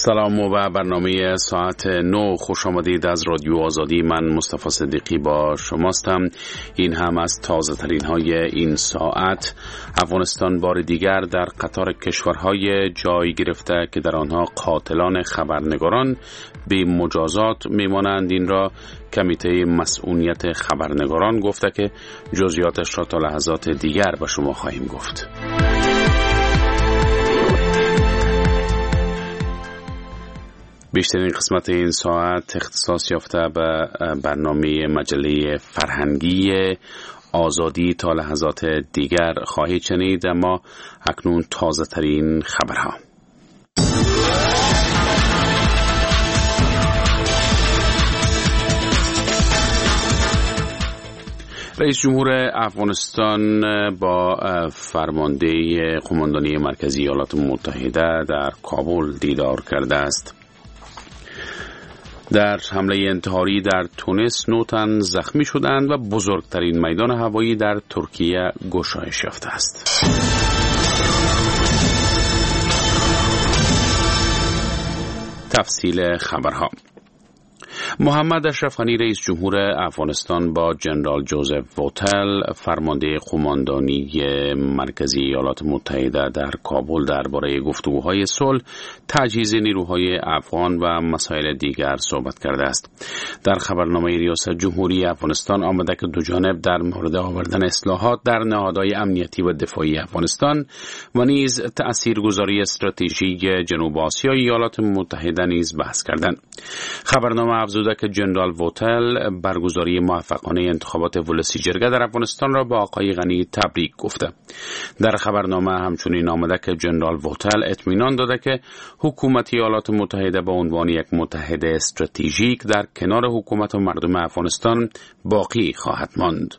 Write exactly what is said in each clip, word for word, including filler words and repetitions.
سلام و برنامه ساعت نو خوش آمدید از رادیو آزادی. من مصطفی صدیقی با شماستم. این هم از تازه ترین های این ساعت. افغانستان بار دیگر در قطار کشورهای جای گرفته که در آنها قاتلان خبرنگاران به مجازات میمانند. این را کمیته مسئولیت خبرنگاران گفته که جزئیاتش را تا لحظات دیگر به شما خواهیم گفت. بیشترین قسمت این ساعت اختصاص یافته به برنامه مجله فرهنگی آزادی. تا لحظات دیگر خواهید شنید، اما اکنون تازه ترین خبرها. رئیس جمهور افغانستان با فرمانده قماندانی مرکزی ایالات متحده در کابل دیدار کرده است. در حمله انتحاری در تونس نه تن زخمی شدند و بزرگترین میدان هوایی در ترکیه گشایش یافته است. تفصیل خبرها. محمد اشرف غنی رئیس جمهور افغانستان با جنرال جوزف ووتل فرمانده قماندانی مرکزی ایالات متحده در کابل درباره گفتگوهای صلح، تجهیز نیروهای افغان و مسائل دیگر صحبت کرده است. در خبرنامه ریاست جمهوری افغانستان آمده که دو جانب در مورد آوردن اصلاحات در نهادهای امنیتی و دفاعی افغانستان و نیز تاثیرگذاری استراتژیک جنوب آسیا ایالات متحده نیز بحث کردند. خبرنامه افزوده که جنرال ووتل برگزاری موفقانه انتخابات ولسی جرگه در افغانستان را با آقای غنی تبریک گفته. در خبرنامه همچنین آمده که جنرال ووتل اطمینان داده که حکومت ایالات متحده به عنوان یک متحد استراتژیک در کنار حکومت و مردم افغانستان باقی خواهد ماند.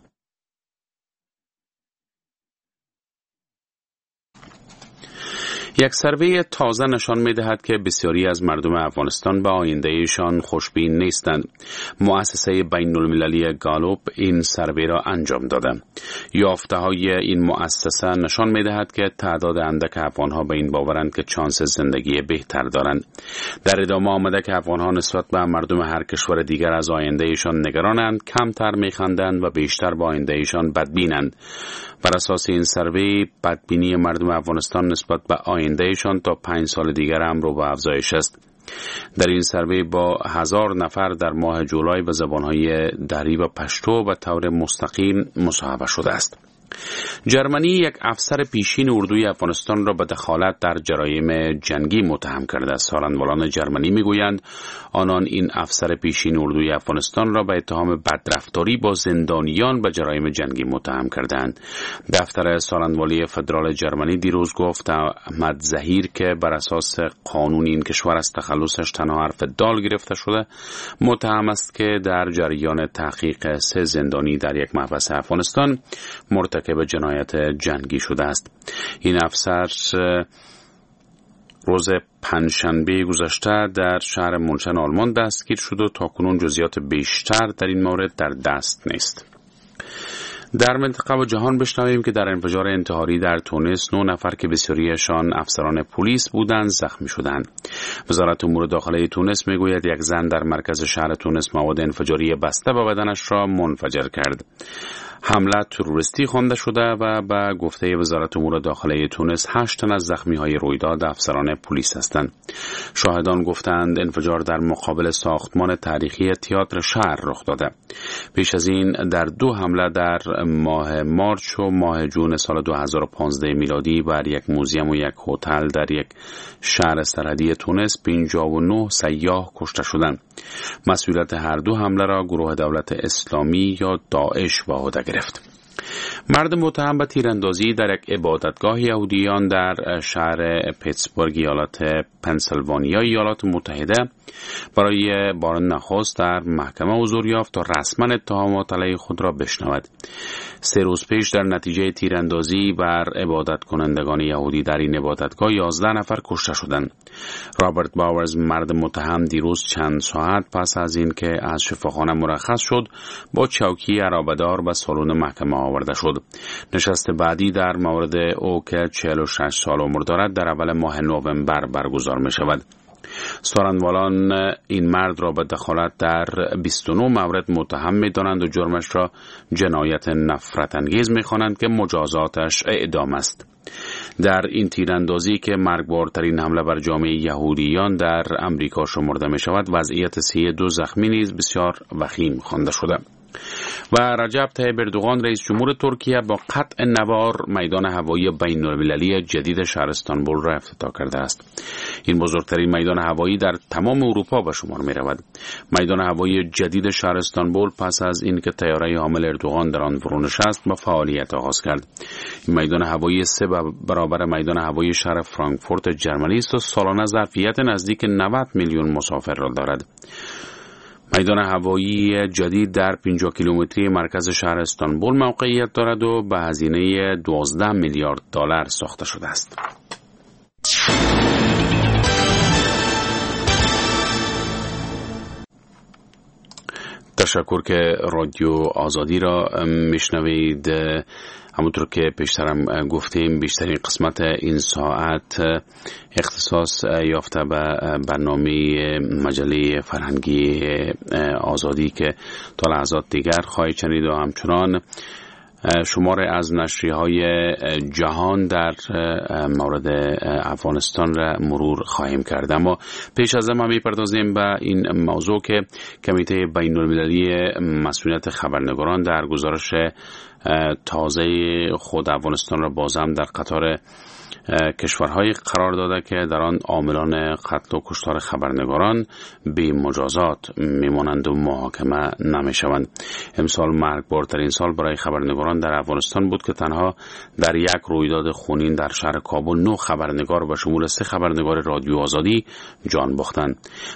یک سروی تازه نشان می‌دهد که بسیاری از مردم افغانستان به آینده‌شان خوشبین نیستند. مؤسسه بین‌المللی گالوب این سروی را انجام داده. یافته‌های این مؤسسه نشان می‌دهد که تعداد اندک افغان‌ها به این باورند که شانس زندگی بهتر دارند. در ادامه آمده که افغان‌ها نسبت به مردم هر کشور دیگر از آینده‌شان نگرانند، کمتر می‌خندند و بیشتر به آینده‌شان بدبینند. بر اساس این سروی، بدبینی مردم افغانستان نسبت به آیندهشان تا پنج سال دیگر هم رو به افزایش است. در این سروی با هزار نفر در ماه جولای به زبانهای دری و پشتو به طور مستقیم مصاحبه شده است. جرمنی یک افسر پیشین اردوی افغانستان را به دخالت در جرایم جنگی متهم کرده است. سخنگویان جرمنی میگویند آنان این افسر پیشین اردوی افغانستان را به اتهام بدرفتاری با زندانیان به جرایم جنگی متهم کردند. دفتر سخنگوی فدرال جرمنی دیروز گفت احمد ظهیر که بر اساس قانون این کشور از تخلصش تنها حرف دال گرفته شده، متهم است که در جریان تحقیق سه زندانی در یک محبس افغانستان مرتکب جنایت جنگی شده است. این افسر روز پنجشنبه گذشته در شهر مونشن آلمان دستگیر شد و تاکنون جزئیات بیشتر در این مورد در دست نیست. در منطقه و جهان بشنویم که در انفجار انتحاری در تونس نه نفر که بسیاریشان افسران پلیس بودند زخمی شدند. وزارت امور داخلی تونس میگوید یک زن در مرکز شهر تونس مواد انفجاری بسته به بدنش را منفجر کرد. حمله تروریستی خوانده شده و به گفته وزارت امور داخلی تونس هشت تن از زخمی‌های رویداد افسران پلیس هستند. شاهدان گفتند انفجار در مقابل ساختمان تاریخی تئاتر شهر رخ داده. پیش از این در دو حمله در ماه مارچ و ماه جون سال دو هزار و پانزده میلادی بر یک موزیم و یک هتل در یک شهر سرحدی تونس پنجاه و نه سیاح کشته شدند. مسئولیت هر دو حمله را گروه دولت اسلامی یا داعش به عهده گرفت. مرد متهم به تیراندازی در یک عبادتگاه یهودیان در شهر پیتسبورگ ایالت پنسیلوانیا ایالات متحده برای بار نخست در محکمه حضور یافت تا رسما اتهامات علیه خود را بشنود. سه روز پیش در نتیجه تیراندازی بر عبادت کنندگان یهودی در این عبادتگاه یازده نفر کشته شدند. رابرت باورز مرد متهم دیروز چند ساعت پس از اینکه از شفاخانه مرخص شد با چوکی عرابه‌دار به سالن محکمه آورده شد. نشست بعدی در مورد او که چهل و شش سال عمر دارد در اول ماه نوامبر برگزار می شود. سارنوالان این مرد را به دخالت در بیست و نه مورد متهم می‌دانند و جرمش را جنایت نفرت انگیز می‌خوانند که مجازاتش اعدام است. در این تیراندازی که مرگبارترین حمله بر جامعه یهودیان در امریکا شمرده می شود، وضعیت سی دو زخمی نیز بسیار وخیم خوانده شده. و رجب طیب اردوغان رئیس جمهور ترکیه با قطع نوار میدان هوایی بین المللی جدید شهر استانبول را افتتاح کرده است. این بزرگترین میدان هوایی در تمام اروپا به شمار می رود. میدان هوایی جدید شهر استانبول پس از اینکه طیاره حامل اردوغان در آن فرو نشست به فعالیت آغاز کرد. این میدان هوایی سه برابر میدان هوایی شهر فرانکفورت جرمنی است و سالانه ظرفیت نزدیک نود میلیون مسافر را دارد. میدان هوایی جدید در پنجاه کیلومتری مرکز شهر استانبول موقعیت دارد و به هزینه دوازده میلیارد دلار ساخته شده است. تشکر که رادیو آزادی را میشنوید. همونطور که پیشترم گفتیم بیشترین قسمت این ساعت اختصاص یافته به برنامه مجله فرهنگی آزادی که تا لحظات دیگر خواهید شنید و همچنان شمار از نشریه‌های جهان در مورد افغانستان را مرور خواهیم کرد. اما پیش از همه می‌پردازیم به این موضوع که کمیته بین‌المللی مسئولیت خبرنگاران در گزارش تازه خود افغانستان را باز هم در قطار کشورهای قرار داده که در آن عاملان قتل و کشتار خبرنگاران بی مجازات میمانند و محاکمه نمیشوند. امسال مرگبارترین سال برای خبرنگاران در افغانستان بود که تنها در یک رویداد خونین در شهر کابل نه خبرنگار به شمول سه خبرنگار رادیو آزادی جان باختند.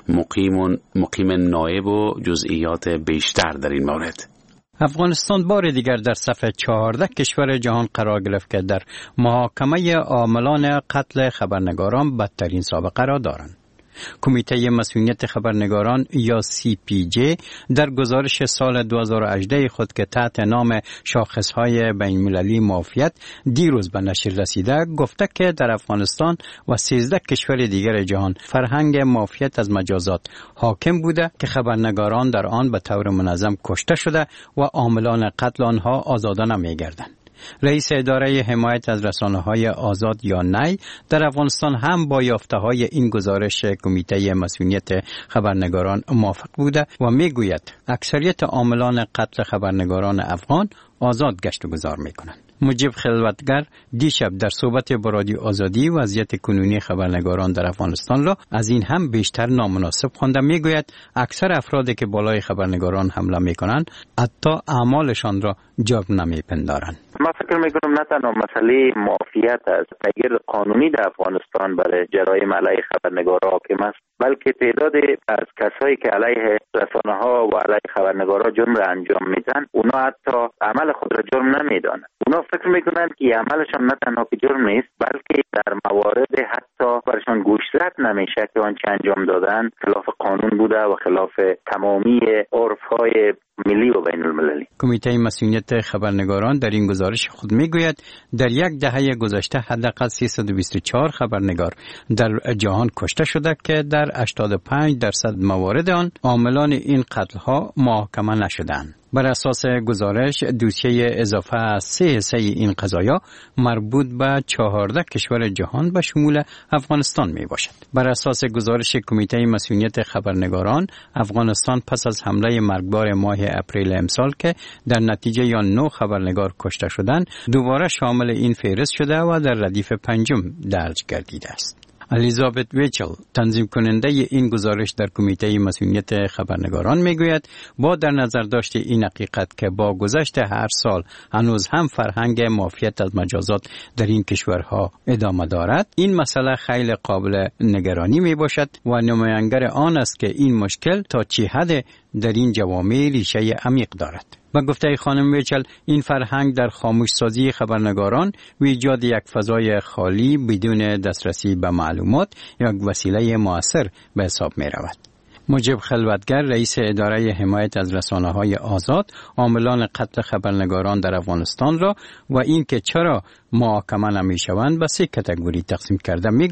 مقیم مقیم نایب و جزئیات بیشتر در این مورد. افغانستان بار دیگر در صف چهارده کشور جهان قرار گرفت که در محاکمه عاملان قتل خبرنگاران بدترین سابقه را دارند. کمیته مسئولیت خبرنگاران یا سی پی جی در گزارش سال دو هزار و هجده خود که تحت نام شاخصهای بین‌المللی معافیت دیروز به نشر رسیده گفته که در افغانستان و سیزده کشور دیگر جهان فرهنگ معافیت از مجازات حاکم بوده که خبرنگاران در آن به طور منظم کشته شده و عاملان قتل آنها آزاده نمی‌گردند. رئیس اداره حمایت از رسانه‌های آزاد یا نی در افغانستان هم با یافته‌های این گزارش کمیته مسئولیت خبرنگاران موافق بوده و میگوید اکثریت عاملان قتل خبرنگاران افغان آزاد گشت و گذار میکنند. مجیب خلوتگر دیشب در صحبت با رادیو آزادی وضعیت کنونی خبرنگاران در افغانستان را از این هم بیشتر نامناسب خوانده. میگوید اکثر افرادی که بالای خبرنگاران حمله میکنند حتی اعمالشان را جرم نمیپندارند. ما فکر میکنم نه تنها مسئله معافیت از پیگیر قانونی در افغانستان برای جرایم علیه خبرنگاران حاکم است، بلکه تعداد از کسایی که علیه رسانه‌ها و علیه خبرنگاران جرم را انجام میدن اونا حتی عمل خود را جرم نمیدانند. اونا فکر میکنند که عملشان نه تنها که جرم نیست بلکه در موارد حتی برشان گوشزد نمیشه که آنچه انجام دادن خلاف قانون بوده و خلاف تمامی عرف‌های ملی و بین المللی. کمیته مسئولیت خبرنگاران در این گزارش خود میگوید در یک دهه گذشته حداقل سیصد و بیست و چهار خبرنگار در جهان کشته شده که در هشتاد و پنج درصد موارد آن عاملان این قتل ها محاکمه نشدند. بر اساس گزارش دوسیه اضافه از سه حصه این قضایا مربوط به چهارده کشور جهان به شمول افغانستان می باشد. بر اساس گزارش کمیته مسئولیت خبرنگاران افغانستان پس از حمله مرگبار ماه اپریل امسال که در نتیجه یا نه خبرنگار کشته شدند دوباره شامل این فهرست شده و در ردیف پنجم درج گردیده است. الیزابت ویچل تنظیم کننده این گزارش در کمیته مسئولیت خبرنگاران میگوید با در نظر داشت این حقیقت که با گذشت هر سال هنوز هم فرهنگ معافیت از مجازات در این کشورها ادامه دارد این مسئله خیلی قابل نگرانی می باشد و نمایانگر آن است که این مشکل تا چه حد در این جوامع ریشه عمیق دارد. و گفته خانم ویچل این فرهنگ در خاموش سازی خبرنگاران و ایجاد یک فضای خالی بدون دسترسی به معلومات یک وسیله مؤثر به حساب می رود. مجیب خلوتگر رئیس اداره حمایت از رسانه‌های آزاد عاملان قتل خبرنگاران در افغانستان را و این که چرا محاکمه نمی‌شوند به سه کاتگوری تقسیم کرده میگوید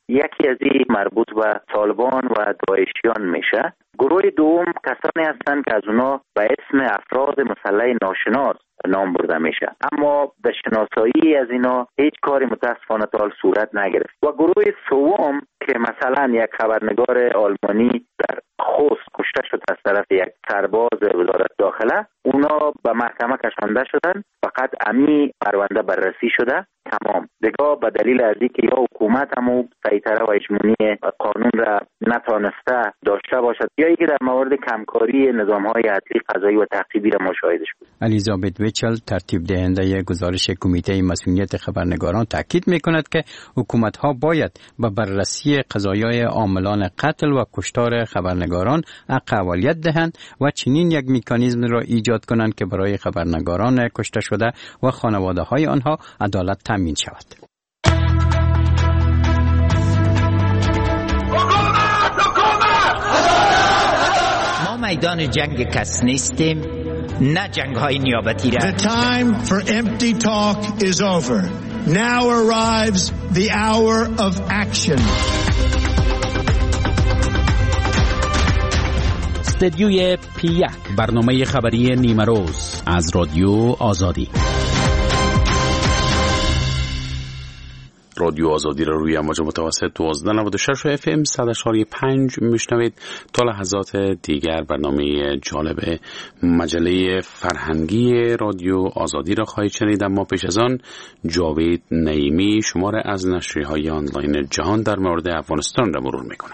یکی از این مربوط به طالبان و داعشیان میشه. گروه دوم کسانی هستند که از اونا به اسم افراد مسلح ناشناس نام برده میشه، اما به شناسایی از اینا هیچ کاری متاسفانه تا حال صورت نگرفت. و گروه سوم که مثلا یک خبرنگار آلمانی در خوست کشته شد از طرف یک سرباز وزارت داخله، اونا به محکمه کشانده شدن، فقط امی پرونده بررسی شده تمام. دیگه به دلیل از اینکه یا حکومت همو سیطره و هژمونی قانون را نتانسته داشته باشد یا اینکه در مورد کمکاری نظام‌های عدلی قضایی و تعقیبی را مشاهدش بود. الیزابت ویچل ترتیب دهنده گزارش کمیته مسئولیت خبرنگاران تاکید می‌کند که حکومت‌ها باید به بررسی قضایای عاملان قتل و کشتار خبرنگاران اولویت دهند و چنین یک مکانیزم را ایجاد کنند که برای خبرنگاران کشته شده و خانواده‌های آنها عدالت تامین شود. ما میدان جنگ کس نیستیم، نه جنگ های نیابتی را. The time for empty talk is over. Now arrives the hour of action. استدیوی پی یک، برنامه خبری نیمه روز از رادیو آزادی. رادیو آزادی را روی امواج متوسط دوازده نود و شش اف ام صد و چهار و پنج میشنوید. تا لحظات دیگر برنامه جالب مجله فرهنگی رادیو آزادی را خواهید شنید، اما پیش از آن جاوید نعیمی شماره از نشریه‌های آنلاین جهان در مورد افغانستان را مرور میکنه.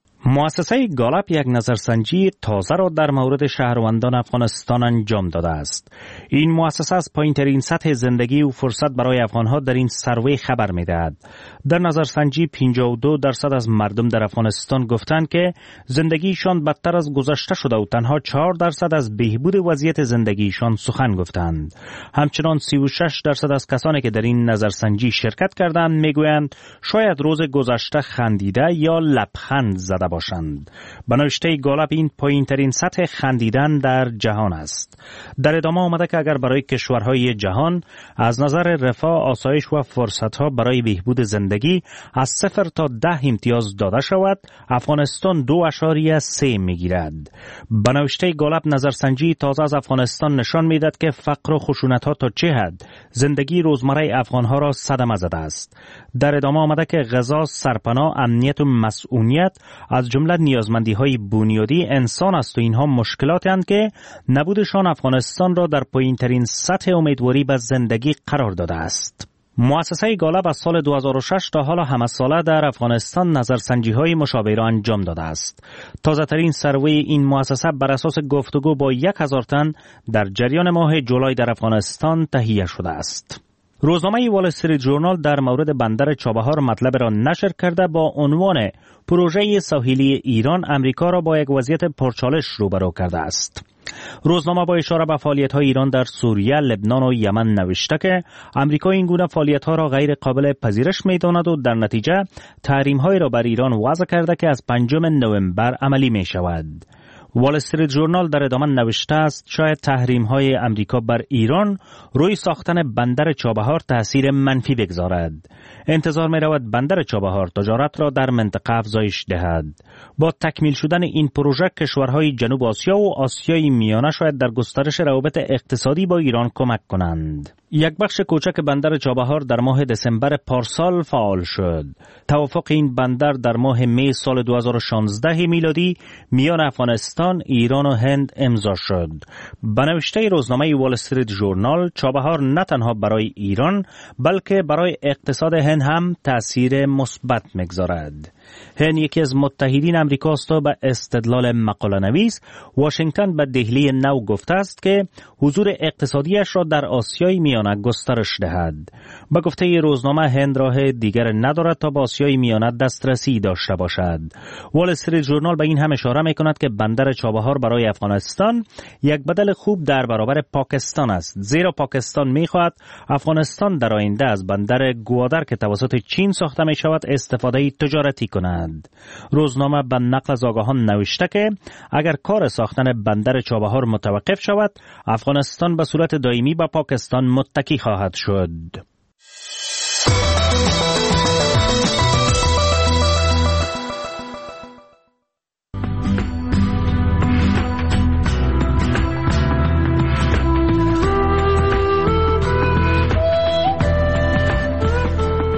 مؤسسه گالپ یک نظرسنجی تازه را در مورد شهروندان افغانستان انجام داده است. این مؤسسه از پایین‌ترین سطح زندگی و فرصت برای افغان‌ها در این سروی خبر می‌دهد. در نظرسنجی پنجاه و دو درصد از مردم در افغانستان گفتند که زندگیشان بدتر از گذشته شده و تنها چهار درصد از بهبود وضعیت زندگیشان سخن گفتند. همچنان سی و شش درصد از کسانی که در این نظرسنجی شرکت کردند می‌گویند شاید روز گذشته خندیده یا لبخند زده باشند. به نوشته گالپ این پایین‌ترین سطح خندیدن در جهان است. در ادامه آمده که اگر برای کشورهای جهان از نظر رفاه، آسایش و فرصت‌ها برای بهبود زندگی از صفر تا ده امتیاز داده شود، افغانستان دو اشاریه سه میگیرد. به نوشته گالپ نظرسنجی تازه از افغانستان نشان میدهد که فقر و خشونت‌ها تا چه حد زندگی روزمره افغان‌ها را صدمه زده است. در ادامه آمده که غذا، سرپناه، امنیت و مسئولیت از جمله نیازمندی‌های بنیادی انسان است و اینها مشکلاتی اند که نبودشان افغانستان را در پایین‌ترین سطح امیدواری به زندگی قرار داده است. مؤسسه گالپ از سال دو هزار و شش تا حالا همه ساله در افغانستان نظرسنجی‌های مشابه را انجام داده است. تازه‌ترین سروی این مؤسسه بر اساس گفتگو با یک هزار تن در جریان ماه جولای در افغانستان تهیه شده است. روزنامه وال استریت ژورنال در مورد بندر چابهار مطلب را نشر کرده با عنوان پروژه ساحلی ایران امریکا را با یک وضعیت پرچالش روبرو کرده است. روزنامه با اشاره به فعالیت‌های ایران در سوریه، لبنان و یمن نوشته که امریکا این گونه فعالیت‌ها را غیر قابل پذیرش می‌داند و در نتیجه تحریم‌هایی را بر ایران وضع کرده که از پنجم نوامبر عملی می‌شود. وال استریت ژورنال در ادامه نوشته است شاید تحریم‌های امریکا بر ایران روی ساختن بندر چابهار تأثیر منفی بگذارد. انتظار می‌رود بندر چابهار تجارت را در منطقه افزایش دهد. با تکمیل شدن این پروژه کشورهای جنوب آسیا و آسیای میانه شاید در گسترش روابط اقتصادی با ایران کمک کنند. یک بخش کوچک بندر چابهار در ماه دسامبر پارسال فعال شد. توافق این بندر در ماه می سال دو هزار و شانزده میلادی میان افغانستان، ایران و هند امضا شد. به نوشته روزنامه وال استریت ژورنال چابهار نه تنها برای ایران بلکه برای اقتصاد هند هم تأثیر مثبت می‌گذارد. هند یکی از متحدین امریکاست و به استدلال مقاله نویس واشنگتن به دهلی نو گفته است که حضور اقتصادیش را در آسیای میانه گسترش دهد. به گفته روزنامه هند راه دیگر ندارد تا به آسیای میانه دسترسی داشته باشد. وال استریت ژورنال به این هم اشاره می‌کند که بندر چابهار برای افغانستان یک بدل خوب در برابر پاکستان است، زیرا پاکستان می‌خواهد افغانستان در آینده از بندر گوادر که توسط چین ساخته می‌شود استفاده تجارتی کند. روزنامه به نقل از آگاهان نوشته که اگر کار ساختن بندر چابهار متوقف شود، افغانستان به صورت دائمی به پاکستان متکی خواهد شد.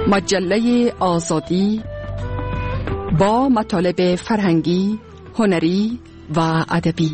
مجله آزادی با مطالب فرهنگی، هنری و ادبی.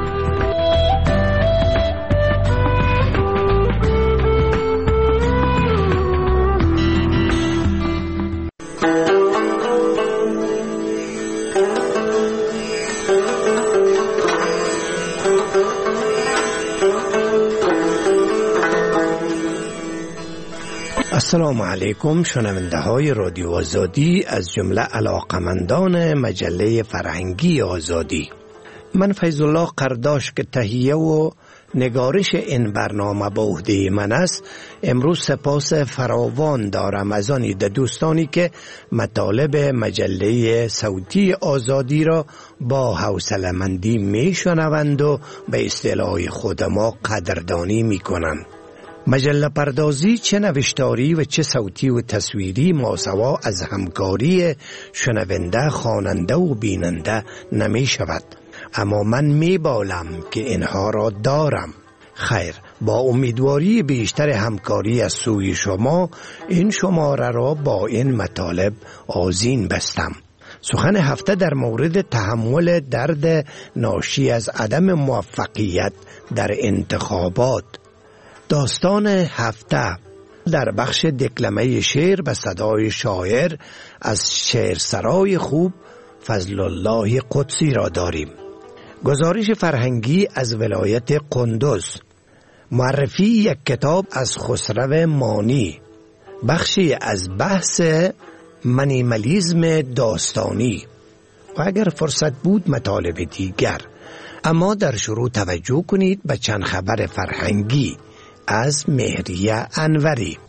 السلام علیکم شنونده های رادیو آزادی، از جمله علاقمندان مجله فرهنگی آزادی. من فیض الله قرداش که تهیه و نگارش این برنامه به عهده من است، امروز سپاس فراوان دارم از آن دوستانی که مطالب مجله صوتی آزادی را با حوصله‌مندی میشنوند و به اصطلاح خود ما قدردانی میکنند. مجله پردازی چه نوشتاری و چه صوتی و تصویری ماسوا از همکاری شنونده، خواننده و بیننده نمی شود، اما من می بالم که اینها را دارم. خیر، با امیدواری بیشتر همکاری از سوی شما این شماره را با این مطالب آذین بستم. سخن هفته در مورد تحمل درد ناشی از عدم موفقیت در انتخابات. داستان هفته در بخش دکلمه شعر به صدای شاعر از شعرسرای خوب فضل الله قدسی را داریم. گزارش فرهنگی از ولایت قندوز، معرفی یک کتاب از خسرو مانی، بخشی از بحث منیمالیسم داستانی و اگر فرصت بود مطالب دیگر. اما در شروع توجه کنید به چند خبر فرهنگی از مهریه انوری.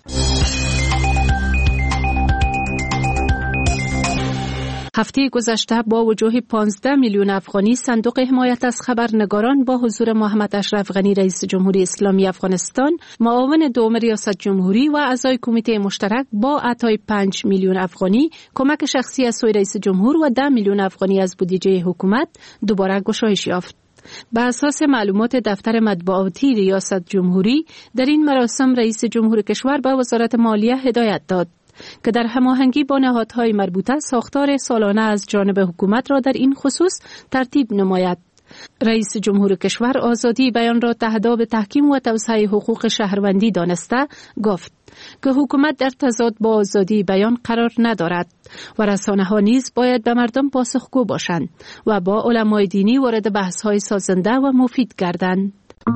هفته گذشته با وجوه پانزده میلیون افغانی، صندوق حمایت از خبرنگاران با حضور محمد اشرف غنی رئیس جمهوری اسلامی افغانستان، معاون دوم ریاست جمهوری و اعضای کمیته مشترک با عطای پنج میلیون افغانی، کمک شخصی از سوی رئیس جمهور و ده میلیون افغانی از بودجه حکومت دوباره گشایش یافت. بر اساس معلومات دفتر مطبوعاتی ریاست جمهوری، در این مراسم رئیس جمهور کشور به وزارت مالیه هدایت داد که در هماهنگی با نهادهای مربوطه ساختار سالانه از جانب حکومت را در این خصوص ترتیب نماید. رئیس جمهور کشور آزادی بیان را تهداب تحکیم و توسعه حقوق شهروندی دانسته گفت که حکومت در تضاد با آزادی بیان قرار ندارد و رسانه‌ها نیز باید به مردم پاسخگو باشند و با علمای دینی وارد بحث‌های سازنده و مفید گردند.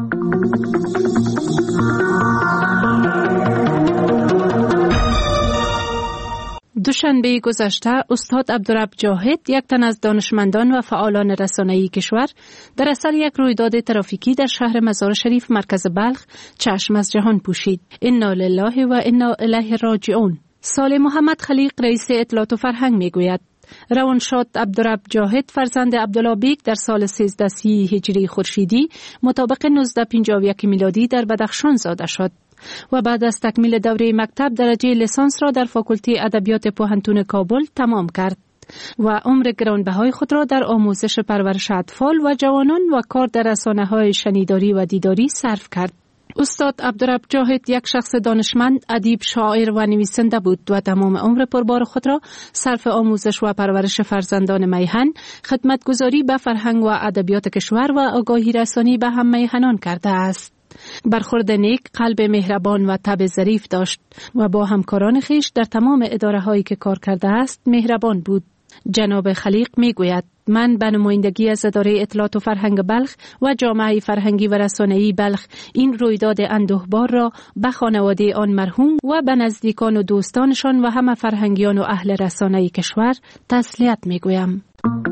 دوشنبه گذشته استاد عبدالرب جاهد، یک تن از دانشمندان و فعالان رسانه‌ای کشور، در اثر یک رویداد ترافیکی در شهر مزار شریف مرکز بلخ چشم از جهان پوشید. انا لله و انا الیه راجعون. صالح محمد خلیق رئیس اطلاعات و فرهنگ میگوید روانشاد عبدالرب جاهد فرزند عبدالله بیگ در سال سیزده سی هجری خورشیدی مطابق نوزده پنجاه و یک میلادی در بدخشان زاده شد و بعد از تکمیل دوره مکتب درجه لیسانس را در فاکولته ادبیات پوهنتون کابل تمام کرد و عمر گرانبهای خود را در آموزش پرورش اطفال و جوانان و کار در رسانه‌های شنیداری و دیداری صرف کرد. استاد عبدالرب جاهد یک شخص دانشمند، ادیب، شاعر و نویسنده بود و تمام عمر پربار خود را صرف آموزش و پرورش فرزندان میهن، خدمتگزاری به فرهنگ و ادبیات کشور و آگاهی رسانی به هم میهنان کرده است. برخورد نیک، قلب مهربان و طبع ظریف داشت و با همکاران خیش در تمام اداره هایی که کار کرده است مهربان بود. جناب خلیق می گوید من به نمایندگی از اداره اطلاعات و فرهنگ بلخ و جامعه فرهنگی و رسانه‌ای بلخ این رویداد اندوهبار را به خانواده آن مرحوم و به نزدیکان و دوستانشان و همه فرهنگیان و اهل رسانه‌ای کشور تسلیت می گویم.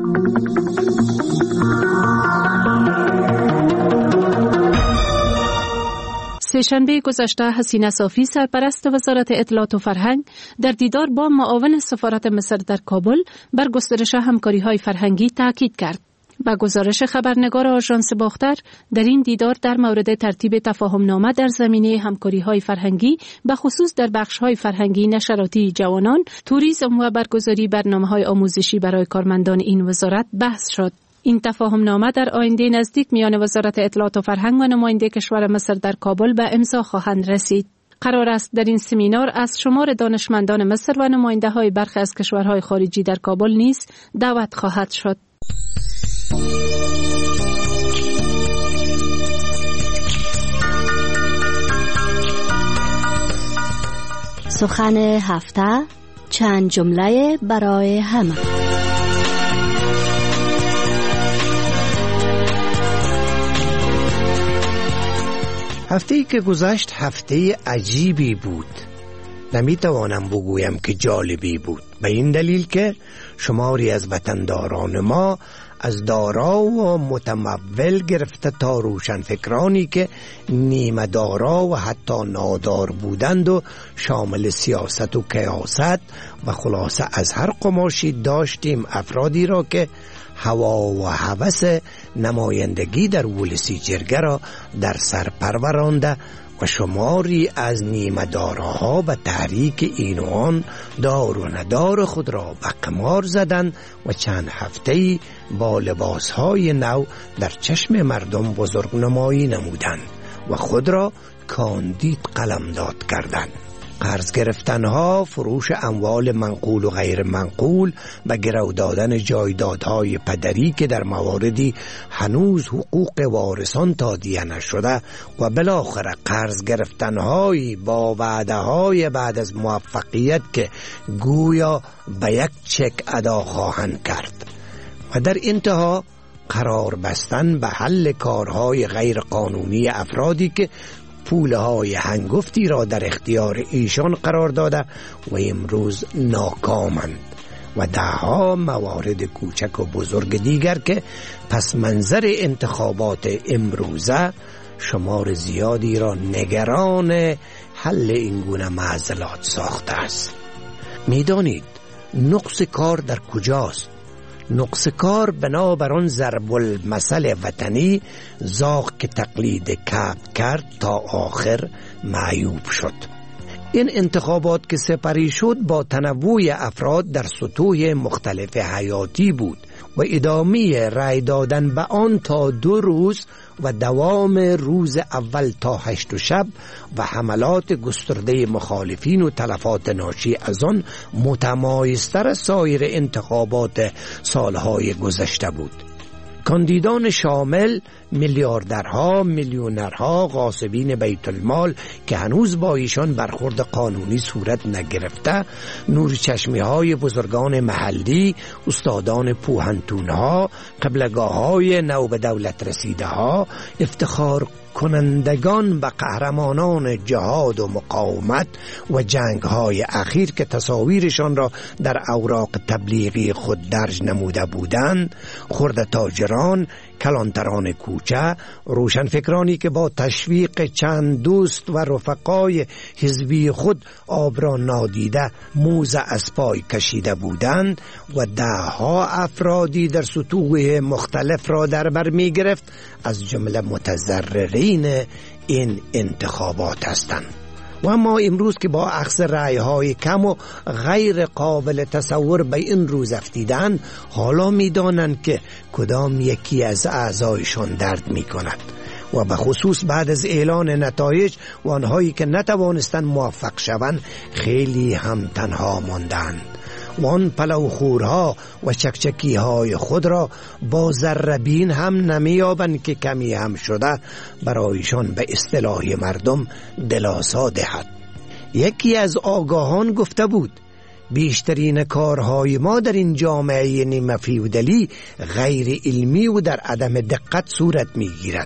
سه‌شنبه گذشته حسینه صافی سرپرست وزارت اطلاعات و فرهنگ در دیدار با معاون سفارت مصر در کابل بر گسترش همکاری‌های فرهنگی تاکید کرد. با گزارش خبرنگار آژانس باختر، در این دیدار در مورد ترتیب تفاهم‌نامه در زمینه همکاری‌های فرهنگی به خصوص در بخش‌های فرهنگی، نشراتی جوانان، توریسم و برگزاری برنامه‌های آموزشی برای کارمندان این وزارت بحث شد. این تفاهم‌نامه در آینده نزدیک میان وزارت اطلاعات و فرهنگ و نماینده کشور مصر در کابل به امضا خواهند رسید. قرار است در این سمینار از شمار دانشمندان مصر و نماینده های برخی از کشورهای خارجی در کابل نیز دعوت خواهد شد. سخن هفته، چند جمله برای همه. هفته‌ای که گذشت هفته عجیبی بود. نمیتوانم بگویم که جالبی بود، به این دلیل که شماری از وطنداران ما از دارا و متمول گرفته تا روشنفکرانی که نیمه دارا و حتی نادار بودند و شامل سیاست و کیاست و خلاصه از هر قماشی داشتیم افرادی را که هوا و هوس نمایندگی در ولسی جرگه را در سر پرورانده و شماری از نیمه داراها به تحریک این و آن دار و ندار خود را به قمار زدند و چند هفته‌ای با لباسهای نو در چشم مردم بزرگ نمایی نمودند و خود را کاندید قلمداد کردند. قرض گرفتنها، فروش اموال منقول و غیر منقول و گرو دادن جایدادهای پدری که در مواردی هنوز حقوق وارثان تادیه نشده و بالاخره قرض گرفتنهایی با وعده‌های بعد از موفقیت که گویا به یک چک ادا خواهند کرد و در انتها قرار بستن به حل کارهای غیر قانونی افرادی که پولهای هنگفتی را در اختیار ایشان قرار داده و امروز ناکامند و دهها موارد کوچک و بزرگ دیگر که پس منظر انتخابات امروزه شمار زیادی را نگران حل این گونه معضلات ساخته است. میدانید نقص کار در کجاست؟ نقص کار بنابر آن ضرب المثل وطنی زاغ که تقلید کبد کرد تا آخر معیوب شد. این انتخابات که سپری شد با تنوع افراد در سطوح مختلف حیاتی بود و ادامه رأی دادن به آن تا دو روز و دوام روز اول تا هشت شب و حملات گسترده مخالفین و تلفات ناشی از آن متمایزتر از سایر انتخابات سالهای گذشته بود. کاندیدان شامل میلیاردرها، میلیونرها، غاصبین بیت المال که هنوز با ایشان برخورد قانونی صورت نگرفته، نورچشمی های بزرگان محلی، استادان پوهنتونها، قبلگاه های نو به دولت رسیده ها، افتخار کنندگان و قهرمانان جهاد و مقاومت و جنگ های اخیر که تصاویرشان را در اوراق تبلیغی خود درج نموده بودند، خرده تاجران، کلانتران کوچه، روشنفکرانی که با تشویق چند دوست و رفقای حزبی خود آب را نادیده موزه از پای کشیده بودند و دهها افرادی در سطوح مختلف را در بر می گرفت از جمله متضررین این انتخابات هستند. و اما امروز که با اخذ رأی‌های کم و غیر قابل تصور به این روز افتیدن، حالا می‌دانند که کدام یکی از اعضایشان درد می‌کند و به خصوص بعد از اعلان نتایج و آنهایی که نتوانستند موفق شوند خیلی هم تنها ماندند و آن پلوخورها و چکچکی های خود را با ذره‌بین هم نمیابند که کمی هم شده برایشان به اصطلاح مردم دلاسا دهد. یکی از آگاهان گفته بود بیشترین کارهای ما در این جامعه نیمه فیودالی غیر علمی و در عدم دقت صورت میگیرد.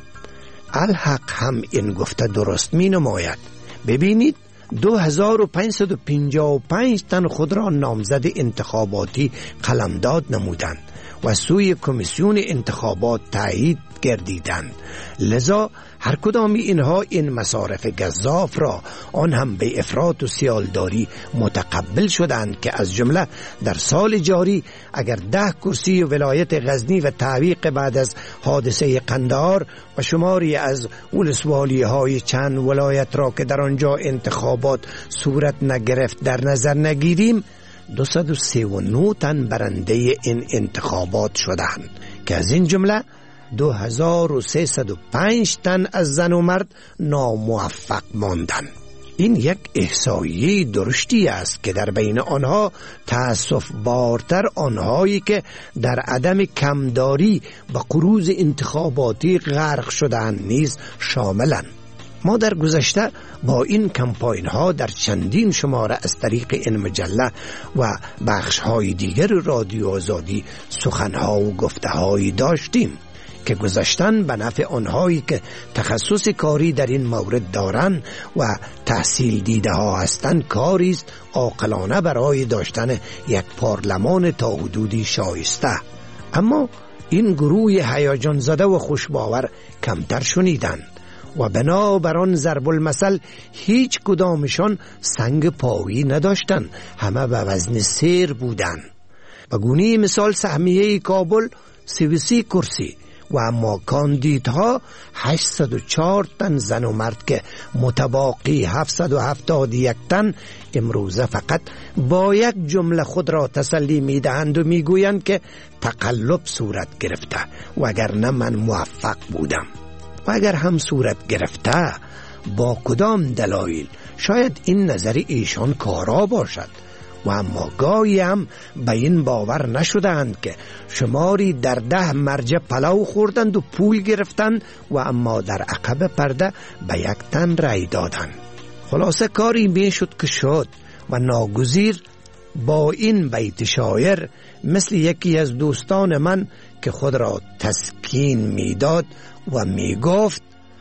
الحق هم این گفته درست می نماید. ببینید دو هزار و پانصد و پنجاه و پنج تن خود را نامزد انتخاباتی قلمداد نمودند و سوی کمیسیون انتخابات تایید گردیدند. لذا هر کدام اینها این مصارف گزاف را آن هم به افراط و سیالداری متقبل شدند که از جمله در سال جاری اگر ده کرسی ولایت غزنی و تعویق بعد از حادثه قندهار و شماری از ولسوالی های چند ولایت را که در آنجا انتخابات صورت نگرفت در نظر نگیریم، دویست و سی و نه تن برنده این انتخابات شدند که از این جمله دو هزار و سیصد و پنج تن از زن و مرد ناموفق ماندند. این یک احصایه درشتی است که در بین آنها تأسف بارتر آنهایی که در عدم کمداری و قروض انتخاباتی غرق شده‌اند نیز شاملند. ما در گذشته با این کمپاین ها در چندین شماره از طریق این مجله و بخش های دیگر رادیو آزادی سخن ها و گفته هایی داشتیم که گذاشتن به نفع آنهایی که تخصص کاری در این مورد دارند و تحصیل دیده ها هستند کاری است عاقلانه برای داشتن یک پارلمان تا حدودی شایسته. اما این گروه هیجان زده و خوشباور کمتر شنیدند و بنابراین ضرب المثل هیچ کدامشان سنگ پایی نداشتند، همه به وزن سیر بودند. به گونه مثال سهمیه کابل سی و سی کرسی و اما کاندیدها هشتصد و چهار تن زن و مرد که متباقی هفتصد و هفتاد و یک تن امروزه فقط با یک جمله خود را تسلی میدهند و میگویند که تقلب صورت گرفته وگرنه من موفق بودم. و اگر هم صورت گرفته با کدام دلایل؟ شاید این نظر ایشان کارا باشد و اما گاهی هم به این باور نشدند که شماری در ده مرجع پلاو خوردند و پول گرفتند و اما در عقب پرده به یک تن رای دادند. خلاصه کاری می شد که شد و ناگزیر با این بیت شاعر مثل یکی از دوستان من که خود را تسکین میداد و می گفت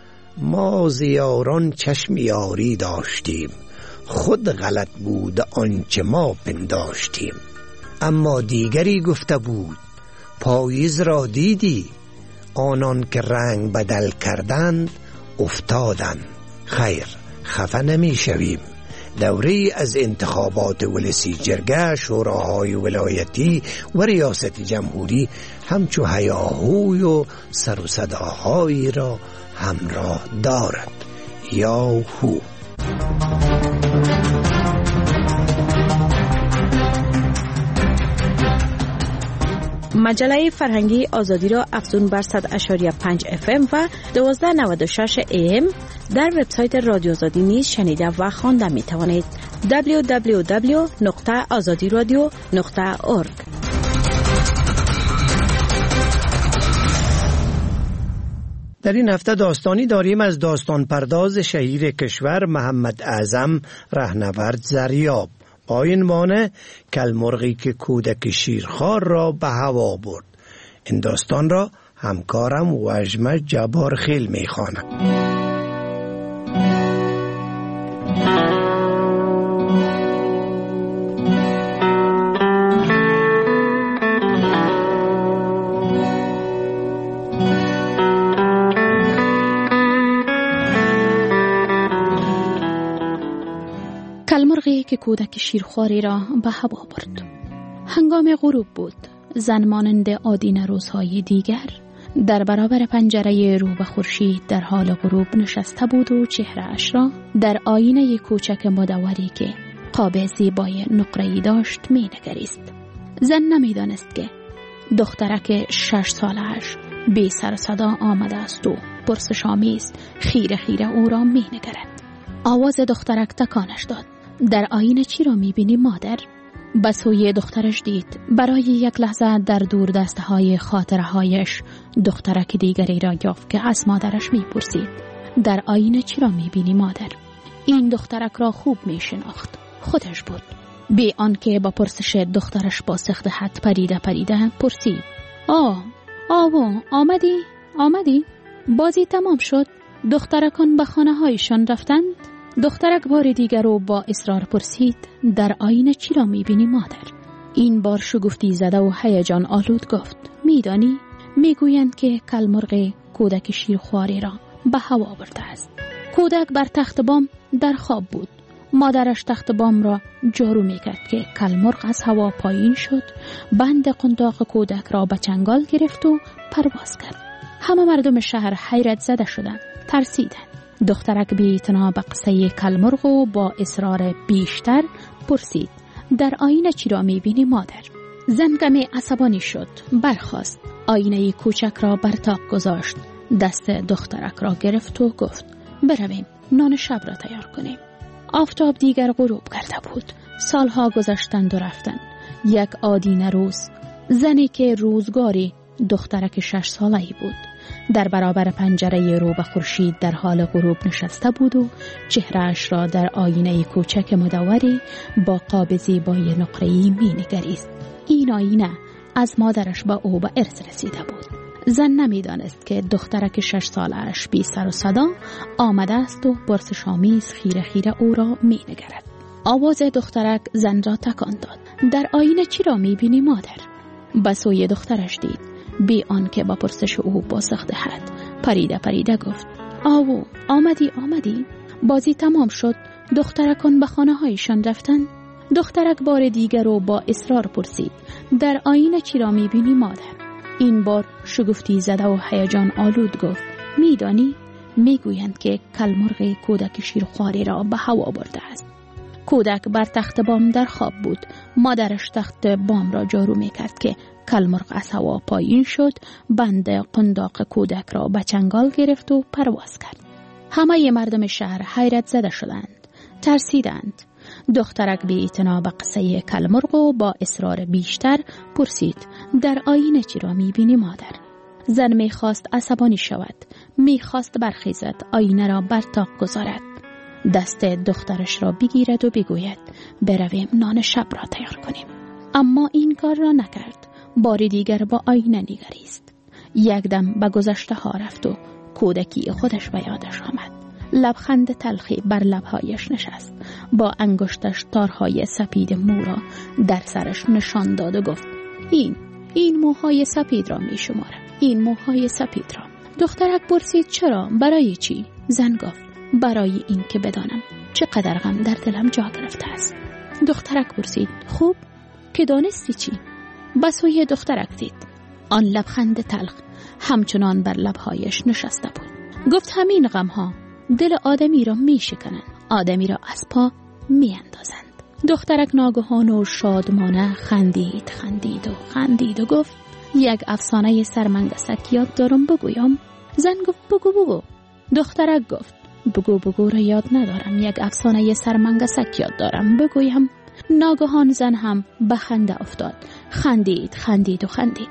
ما زیاران چشم یاری داشتیم، خود غلط بود آنچه ما پنداشتیم. اما دیگری گفته بود پاییز را دیدی، آنان که رنگ بدل کردند افتادند. خیر، خفه نمی شویم. دوره از انتخابات ولسی جرگه، شوراهای ولایتی و ریاست جمهوری همچو هیاهوی و سر و صداهایی را همراه دارد. یا هو. مجله فرهنگی آزادی را افزون بر صد و شش و پنج اف ام و دوازده نود و شش ای ام در وبسایت رادیو آزادی نیز شنیده و خوانده می توانید. دبلیو دبلیو دبلیو نقطه آزادی رادیو نقطه اورگ. در این هفته داستانی داریم از داستان پرداز شهیر کشور محمد اعظم رهنورد زریاب با این معنی کلمرغی که کودک شیرخوار را به هوا برد. این داستان را همکارم وجمه جبار خیل می خواند. کلمرغی که کودک شیرخواری را به هوا برد. هنگام غروب بود. زن مانند آدین روزهای دیگر در برابر پنجره رو به خورشید در حال غروب نشسته بود و چهره‌اش را در آینه کوچک مدوری که قاب زیبای نقره‌ای داشت می نگریست. زن نمیدانست که دخترک شش سالش بی سر صدا آمده است و پرسش‌آمیز خیره خیره او را می نگرد. آواز دخترک تکانش داد. در آینه چی را می بینی مادر؟ به سوی دخترش دید. برای یک لحظه در دور دسته های خاطره هایش دخترک دیگری را یافت که از مادرش می پرسید در آینه چی را می بینی مادر؟ این دخترک را خوب می شناخت. خودش بود. بی آنکه با پرسش دخترش پاسخ دهد پریده پریده پرسید آه آوو آمدی؟ آمدی؟ بازی تمام شد؟ دخترکان به خانه هایشان رفتند؟ دخترک بار دیگر رو با اصرار پرسید در آینه چی را میبینی مادر؟ این بار شگفتی زده و هیجان آلود گفت میدانی؟ میگویند که کلمرغ کودک شیرخواری را به هوا برده است. کودک بر تخت بام در خواب بود. مادرش تخت بام را جارو میکرد که کلمرغ از هوا پایین شد، بند قنداق کودک را به چنگال گرفت و پرواز کرد. همه مردم شهر حیرت زده شدند، ترسیدند. دخترک بی اعتنا به قصه کلمرغ و با اصرار بیشتر پرسید در آینه چی را میبینی مادر؟ زن کمی عصبانی شد، برخاست، آینه کوچک را بر طاق گذاشت، دست دخترک را گرفت و گفت برویم نان شب را تیار کنیم. آفتاب دیگر غروب کرده بود. سالها گذشتند و رفتند. یک آدینه روز، زنی که روزگاری دخترک شش ساله‌ای بود در برابر پنجره رو به خورشید در حال غروب نشسته بود و چهرهش را در آینه کوچک مدوری با قاب زیبای نقره‌ای می‌نگریست. این آینه از مادرش به او به ارث رسیده بود. زن نمی‌دانست که دخترک شش ساله‌اش بی سر و صدا آمده است و پرسش‌آمیز خیره خیره او را می‌نگرد. آواز دخترک زن را تکان داد. در آینه چی را می‌بینی مادر؟ به سوی دخترش دید. بی آنکه با پرسش او پاسخ دهد پریده پریده گفت: آو آمدی آمدی. بازی تمام شد. دخترکان به خانه هایشان رفتند. دخترک بار دیگر رو با اصرار پرسید: در آینه چی را می‌بینی مادر؟ این بار شگفتی زده و هیجان آلود گفت: میدانی؟ میگویند که کلمرغ کودک شیرخواری را به هوا برده است. کودک بر تخت بام در خواب بود. مادرش تخت بام را جارو میکرد که کلمرغ از هوا پایین شد، بند قنداق کودک را به چنگال گرفت و پرواز کرد. همه مردم شهر حیرت زده شدند، ترسیدند. دخترک بی اعتنا به قصه کلمرغ و با اصرار بیشتر پرسید: در آینه چی را میبینی مادر؟ زن میخواست عصبانی شود، میخواست برخیزد، آینه را بر طاق گذارد، دست دخترش را بگیرد و بگوید: برویم نان شب را تیار کنیم. اما این کار را نکرد. بار دیگر با آینه نگریست. یک دم به گذشته ها رفت و کودکی خودش به یادش آمد. لبخند تلخی بر لبهایش نشست. با انگشتش تارهای سپید مو را در سرش نشان داد و گفت: این این موهای سپید را می شمارم، این موهای سپید را. دخترک پرسید: چرا؟ برای چی؟ زن گفت: برای این که بدانم چقدر غم در دلم جا گرفته است. دخترک پرسید: خوب که دانستی چی؟ به سوی دخترک دید. آن لبخند تلخ همچنان بر لبهایش نشسته بود. گفت: همین غمها دل آدمی را می شکنند، آدمی را از پا می اندازند. دخترک ناگهان و شادمانه خندید خندید و خندید و گفت: یک افسانه سرمنگسک یاد دارم بگویم. زن گفت: بگو بگو. دخترک گفت: بگو بگو را یاد ندارم، یک افسانه سرمنگسک یاد دارم بگویم. ناگهان زن هم به خنده افتاد، خندید خندید و خندید.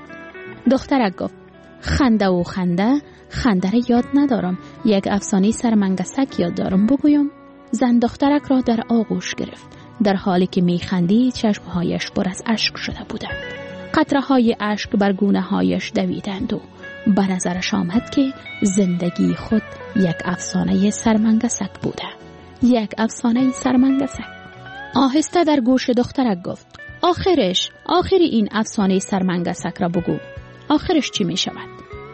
دخترک گفت: خنده و خنده خنده را یاد ندارم، یک افسانه سرمنگسک یاد دارم بگویم. زن دخترک را در آغوش گرفت. در حالی که می خندید چشمهایش پر از اشک شده بودند. قطره های اشک بر گونه هایش دویدند و به نظرش آمد که زندگی خود یک افسانه سرمنگسک بوده. یک افسانه سرمنگسک. آهسته در گوش دخترک گفت: آخرش آخری این افسانه سرمنگسک را بگو، آخرش چی می شود؟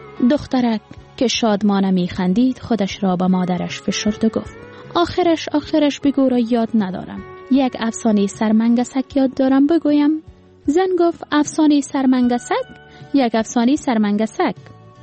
دخترک که شادمانه می خندید خودش را به مادرش فشرد و گفت: آخرش آخرش بگو را یاد ندارم، یک افسانه سرمنگسک یاد دارم بگویم. زن گفت: افسانه سرمنگسک؟ یک افسانه سرمنگسک؟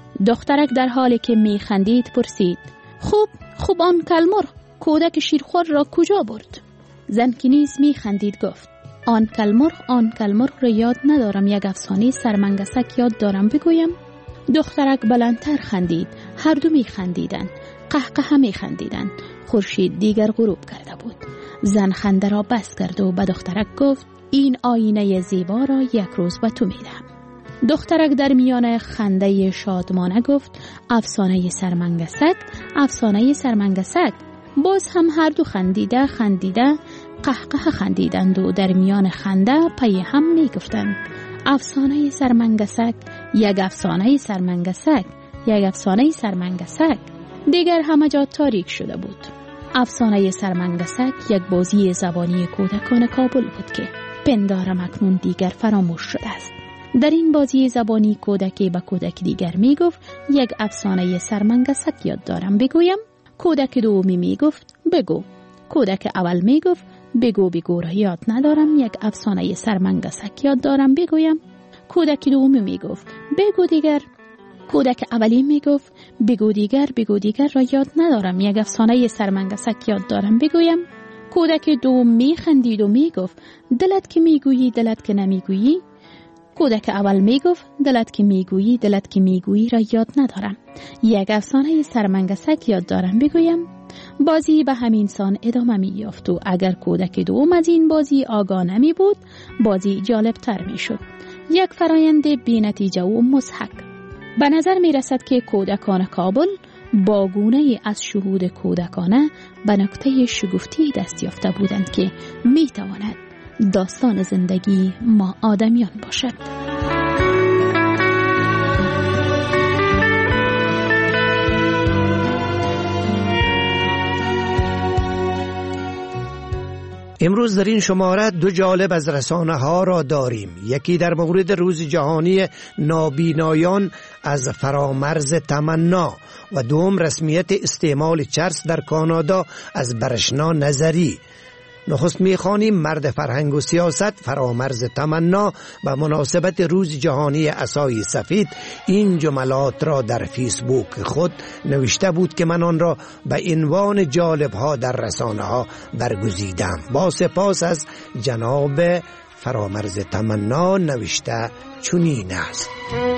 دخترک در حالی که می خندید پرسید: خوب خوب آن کلمرغ کودک شیرخوار را کجا برد؟ زن که نیز می خندید گفت: آن کلمرغ آن کلمرغ را یاد ندارم، یک افسانه سرمنگسک یاد دارم بگویم. دخترک بلندتر خندید. هر دو می خندیدند، قهقه می خندیدند. خورشید دیگر غروب کرده بود. زن خنده را بس کرد و به دخترک گفت: این آینه زیبا را یک روز به تو می دهم. دخترک در میان خنده شادمانه گفت: افسانه سرمنگسک، افسانه سرمنگسک. باز هم هر دو خندیده خندیده قهقه خندیدند و در میان خنده پی هم می گفتند: افسانه سرمنگسک، یک افسانه سرمنگسک، یک افسانه سرمنگسک. دیگر همه جا تاریک شده بود. افسانه سرمنگسک یک بازی زبانی کودکان کابل بود که پندارم اکنون دیگر فراموش شده است. در این بازی زبانی کودکی به کودک دیگر می گفت: یک افسانه سرمنگسک یاد دارم بگویم. کودک دومی می گفت: بگو. کودک اول می گفت: بگو بگو را یاد ندارم، یک افسانه سرمنگسک یاد دارم بگویم. کودک دومی می گفت: بگو دیگر. کودک اولی می گفت: بگو دیگر بگو دیگر را یاد ندارم، یک افسانه سرمنگسک یاد دارم بگویم. کودک دوم می خندید و می گفت: دلت که می گویی دلت که نمی گویی. کودک اول می گفت دلت که می گویی دلت که می گویی را یاد ندارم. یک افسانه سرمنگسک یاد دارم بگویم. بازی به همین سان ادامه می یافت و اگر کودک دوم از این بازی آگاه نمی بود بازی جالب تر می شد. یک فرایند بی نتیجه و مضحک. به نظر می رسد که کودکان کابل با گونه از شهود کودکانه به نکته شگفتی دست یافته بودند که می تواند داستان زندگی ما آدمیان باشد. امروز در این شماره دو جالب از رسانه ها را داریم. یکی در مورد روز جهانی نابینایان از فرامرز تمنا و دوم رسمیت استعمال چرس در کانادا از برشنا نظری. نخست میخوانیم مرد فرهنگ و سیاست فرامرز تمنا به مناسبت روز جهانی عصای سفید این جملات را در فیسبوک خود نوشته بود که من آن را به عنوان جالب ها در رسانه ها برگزیدم. با سپاس از جناب فرامرز تمنا نوشته چنین است: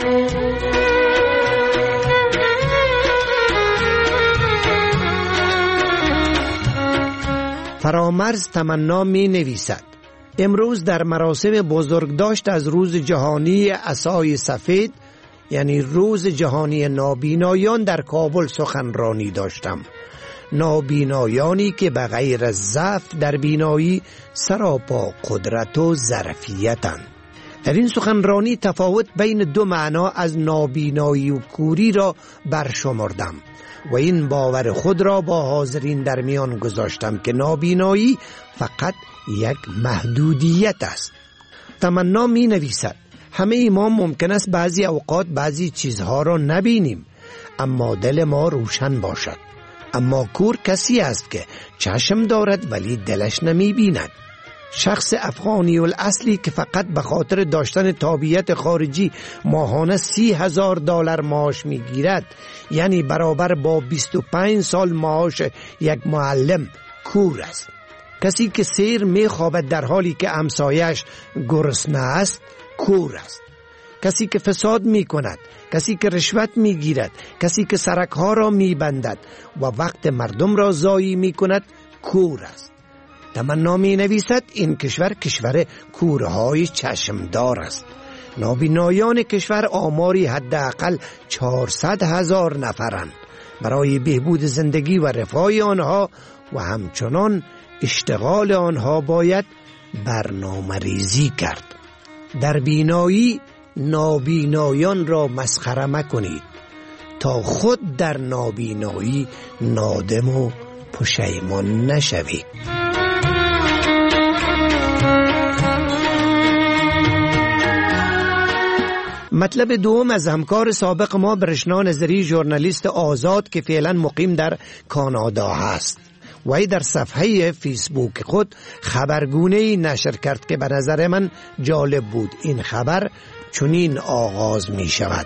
فرامرز تمنا می نویسد امروز در مراسم بزرگداشت از روز جهانی عصای سفید یعنی روز جهانی نابینایان در کابل سخنرانی داشتم. نابینایانی که به غیر از ضعف در بینایی سراپا قدرت و ظرفیتند. در این سخنرانی تفاوت بین دو معنا از نابینایی و کوری را برشمردم و این باور خود را با حاضرین در میان گذاشتم که نابینایی فقط یک محدودیت است. تمنا می نویسد همه ما ممکن است بعضی اوقات بعضی چیزها را نبینیم اما دل ما روشن باشد. اما کور کسی است که چشم دارد ولی دلش نمی بیند. شخص افغانی الاصلی که فقط به خاطر داشتن تابعیت خارجی ماهانه سی هزار دلار معاش میگیرد یعنی برابر با بیست و پنج سال معاش یک معلم کور است. کسی که سیر میخوابد در حالی که همسایش گرسنه است کور است. کسی که فساد میکند، کسی که رشوت میگیرد، کسی که سرکها را میبندد و وقت مردم را ضایع میکند کور است. تمنا می نویسد این کشور کشور کورهای چشمدار است. نابینایان کشور آماری حداقل چهارصد هزار نفرند. برای بهبود زندگی و رفاه آنها و همچنان اشتغال آنها باید برنامه ریزی کرد. در بینایی نابینایان را مسخره مکنید تا خود در نابینایی نادم و پشیمان نشوید. مطلب دوم از همکار سابق ما برشنا نظری ژورنالیست آزاد که فعلا مقیم در کانادا هست. وی در صفحه فیسبوک خود خبرگونه‌ای نشر کرد که به نظر من جالب بود. این خبر چنین آغاز می شود: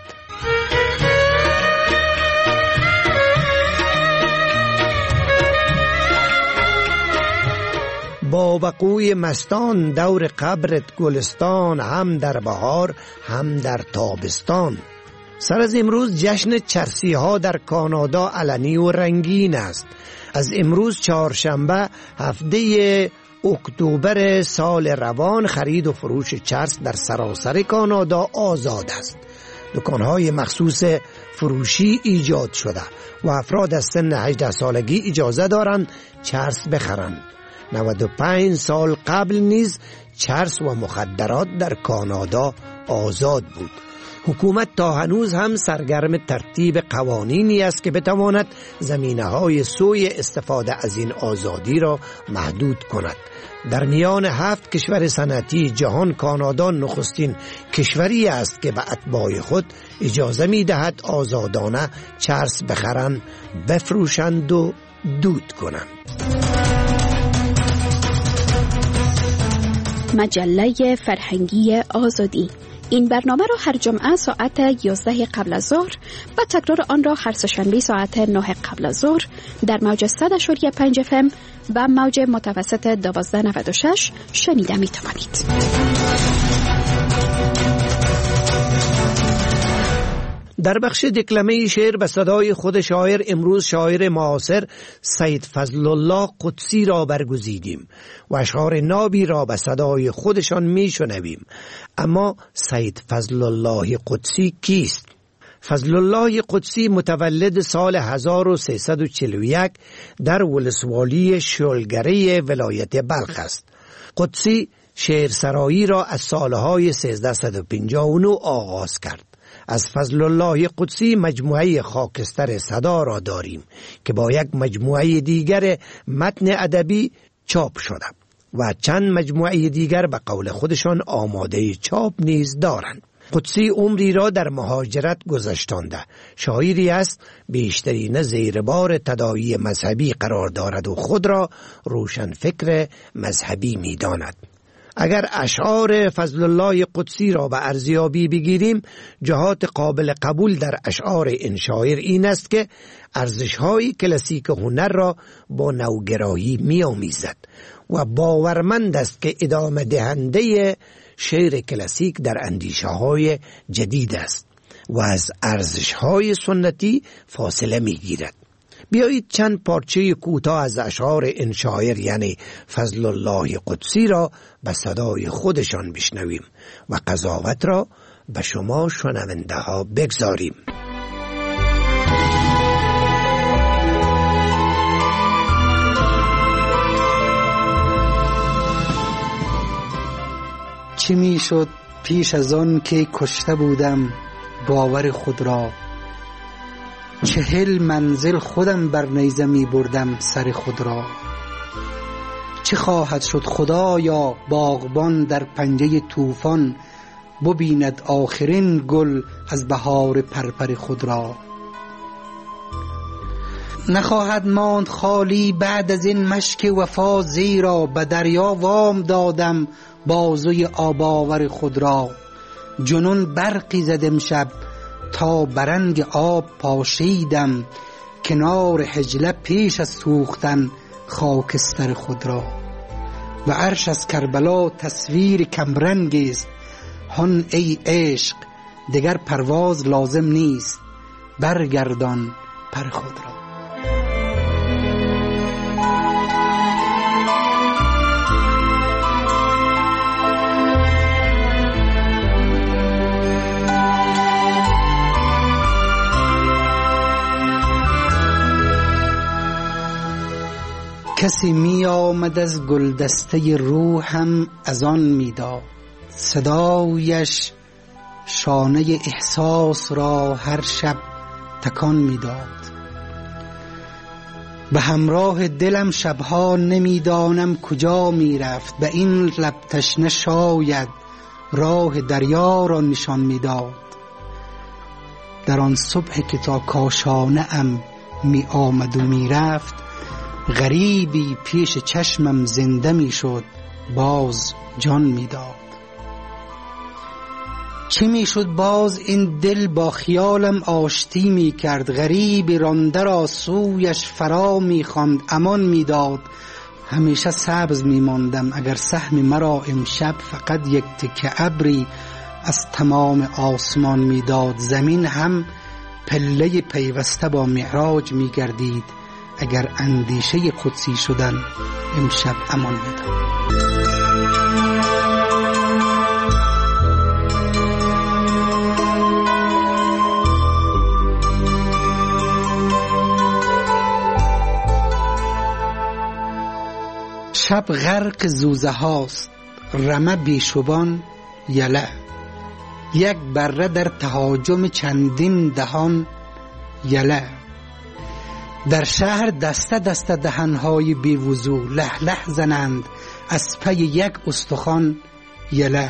با وقوع مستان دور قبرت گلستان، هم در بهار هم در تابستان. سر از امروز جشن چرسی ها در کانادا علنی و رنگین است. از امروز چهارشنبه هفته اکتبر سال روان خرید و فروش چرس در سراسر کانادا آزاد است. دکانهای مخصوص فروشی ایجاد شده و افراد از سن هجده سالگی اجازه دارند چرس بخرند. نود و پنج سال قبل نیز چرس و مخدرات در کانادا آزاد بود. حکومت تا هنوز هم سرگرم ترتیب قوانینی است که بتواند زمینه‌های سوی استفاده از این آزادی را محدود کند. در میان هفت کشور صنعتی جهان کانادا نخستین کشوری است که به اتباع خود اجازه می‌دهد آزادانه چرس بخرند، بفروشند و دود کنند. مجله فرهنگی آزادی. این برنامه را هر جمعه ساعت یازده قبل از ظهر و تکرار آن را هر سه‌شنبه ساعت نه قبل از ظهر در موج صد و پنج اف ام و موج متوسط دوازده نود و شش شنیده می توانید. در بخش دکلمه شعر به صدای خود شاعر امروز شاعر معاصر سید فضل الله قدسی را برگزیدیم و اشعار نابی را به صدای خودشان می شنویم. اما سید فضل الله قدسی کیست؟ فضل الله قدسی متولد سال هزار و سیصد و چهل و یک در ولسوالی شلگره ولایت بلخ است. قدسی شعر سرایی را از سالهای سیزده و پنجاه و نه آغاز کرد. از فضل الله قدسی مجموعه خاکستر صدا را داریم که با یک مجموعه دیگر متن ادبی چاپ شده و چند مجموعه دیگر به قول خودشان آماده چاپ نیز دارند. قدسی عمری را در مهاجرت گذشتانده. شاعری است بیشترین زیر بار تداعی مذهبی قرار دارد و خود را روشن فکر مذهبی می داند. اگر اشعار فضل الله قدسی را به ارزیابی بگیریم، جهات قابل قبول در اشعار این شاعر این است که ارزش‌های کلاسیک هنر را با نوگرایی می‌آمیزد و باورمند است که ادامه دهنده شعر کلاسیک در اندیشه‌های جدید است و از ارزش‌های سنتی فاصله می‌گیرد. بیایید چند پارچه کوتاه از اشعار این شاعر یعنی فضل الله قدسی را به صدای خودشان بشنویم و قضاوت را به شما شنونده ها بگذاریم. چه می شد پیش از آن که کشته بودم باور خود را، چهل منزل خودم بر نیزه می بردم سر خود را. چه خواهد شد خدایا باغبان در پنجه طوفان، ببیند آخرین گل از بهار پرپر خود را. نخواهد ماند خالی بعد از این مشک وفا، زیرا به دریا وام دادم بازوی آباور خود را. جنون برقی زد امشب تا برنگ آب پاشیدم، کنار حجله پیش از سوختن خاکستر خود را. و عرش از کربلا تصویر کمرنگی است، هان ای عشق دیگر پرواز لازم نیست، برگردان پر خود را. کسی می آمد از گلدسته روحم از آن می داد، صدایش شانه احساس را هر شب تکان می داد. به همراه دلم شبها نمی دانم کجا می رفت، به این لب تشنه شاید راه دریا را نشان می داد. در آن صبح که تا کاشانه ام می آمد و می رفت، غریبی پیش چشمم زنده می شد، باز جان می داد. چه می شد باز این دل با خیالم آشتی می کرد، غریبی رانده را سویش فرا می خواند، امان می داد. همیشه سبز می ماندم اگر سهم مرا امشب فقط یک تکه ابری از تمام آسمان می داد. زمین هم پله پیوسته با معراج می گردید اگر اندیشه قدسی شدن امشب امان میداد. شب غرق زوزه هاست، رمه بیشبان یله، یک بره در تهاجم چندین دهان یله. در شهر دسته دسته دهنهای بیوضو له له زنند از پی یک استخوان یله.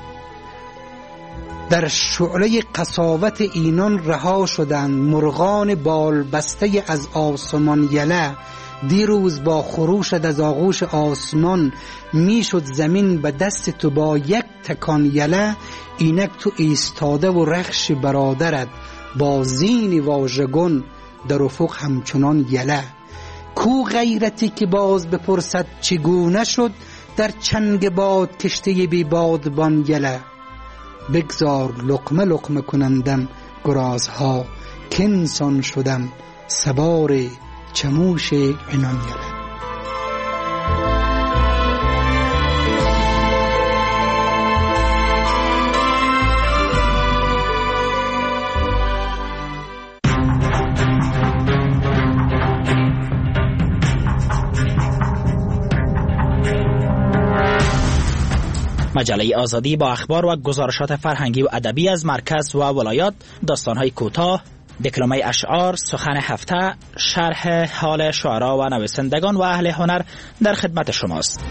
در شعله قساوت اینان رها شدند مرغان بال بسته از آسمان یله. دیروز با خروشت از آغوش آسمان میشد زمین به دست تو با یک تکان یله. اینک تو ایستاده و رخش برادرت با زین واژگون در افق همچنان یله. کو غیرتی که باز بپرسد چگونه شد در چنگ باد کشته بی بادبان یله. بگذار لقمه لقمه کنندم گرازها کنسان شدم سوار چموش عنان یلم. مجله آزادی با اخبار و گزارشات فرهنگی و ادبی از مرکز و ولایات، داستان‌های کوتاه، دکلمه اشعار، سخن هفته، شرح حال شعرا و نویسندگان و اهل هنر در خدمت شماست.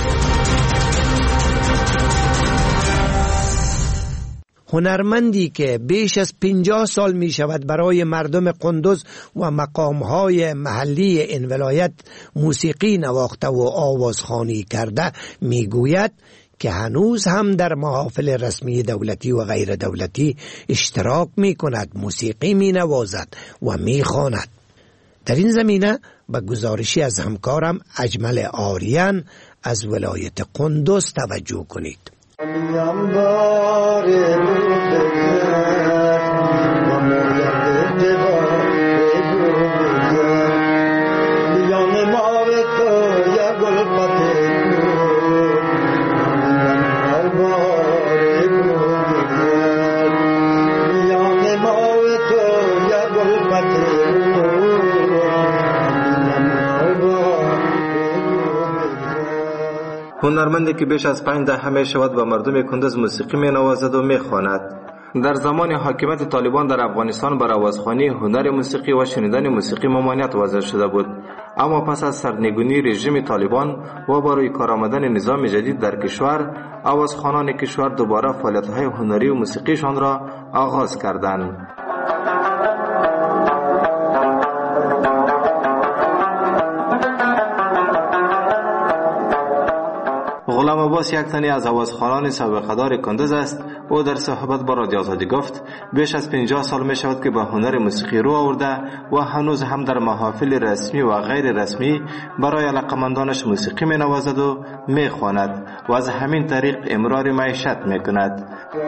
هنرمندی که بیش از پنجاه سال می شود برای مردم قندوز و مقامهای محلی این ولایت موسیقی نواخته و آوازخوانی کرده، می گوید که هنوز هم در محافل رسمی دولتی و غیر دولتی اشتراک می کند، موسیقی می نوازد و می خواند. در این زمینه به گزارشی از همکارم اجمل آریان از ولایت قندوز توجه کنید. هنرمندی که بیش از پنج دهه می شود و مردم کندوز موسیقی می نوازد و می خواند. در زمان حاکمیت طالبان در افغانستان بر آوازخوانی، هنر موسیقی و شنیدن موسیقی ممانعت وضع شده بود، اما پس از سرنگونی رژیم طالبان و برای کار آمدن نظام جدید در کشور، آوازخوانان کشور دوباره فعالیت‌های هنری و موسیقیشان را آغاز کردند. غلام عباس یک تنی از آوازخوانان سابقه‌دار کندوز است. او در صحبت با رادیو آزادی گفت بیش از پنجاه سال می شود که به هنر موسیقی رو آورده و هنوز هم در محافل رسمی و غیر رسمی برای علاقمندانش موسیقی می نوازد و می خواند و از همین طریق امرار معیشت می کند.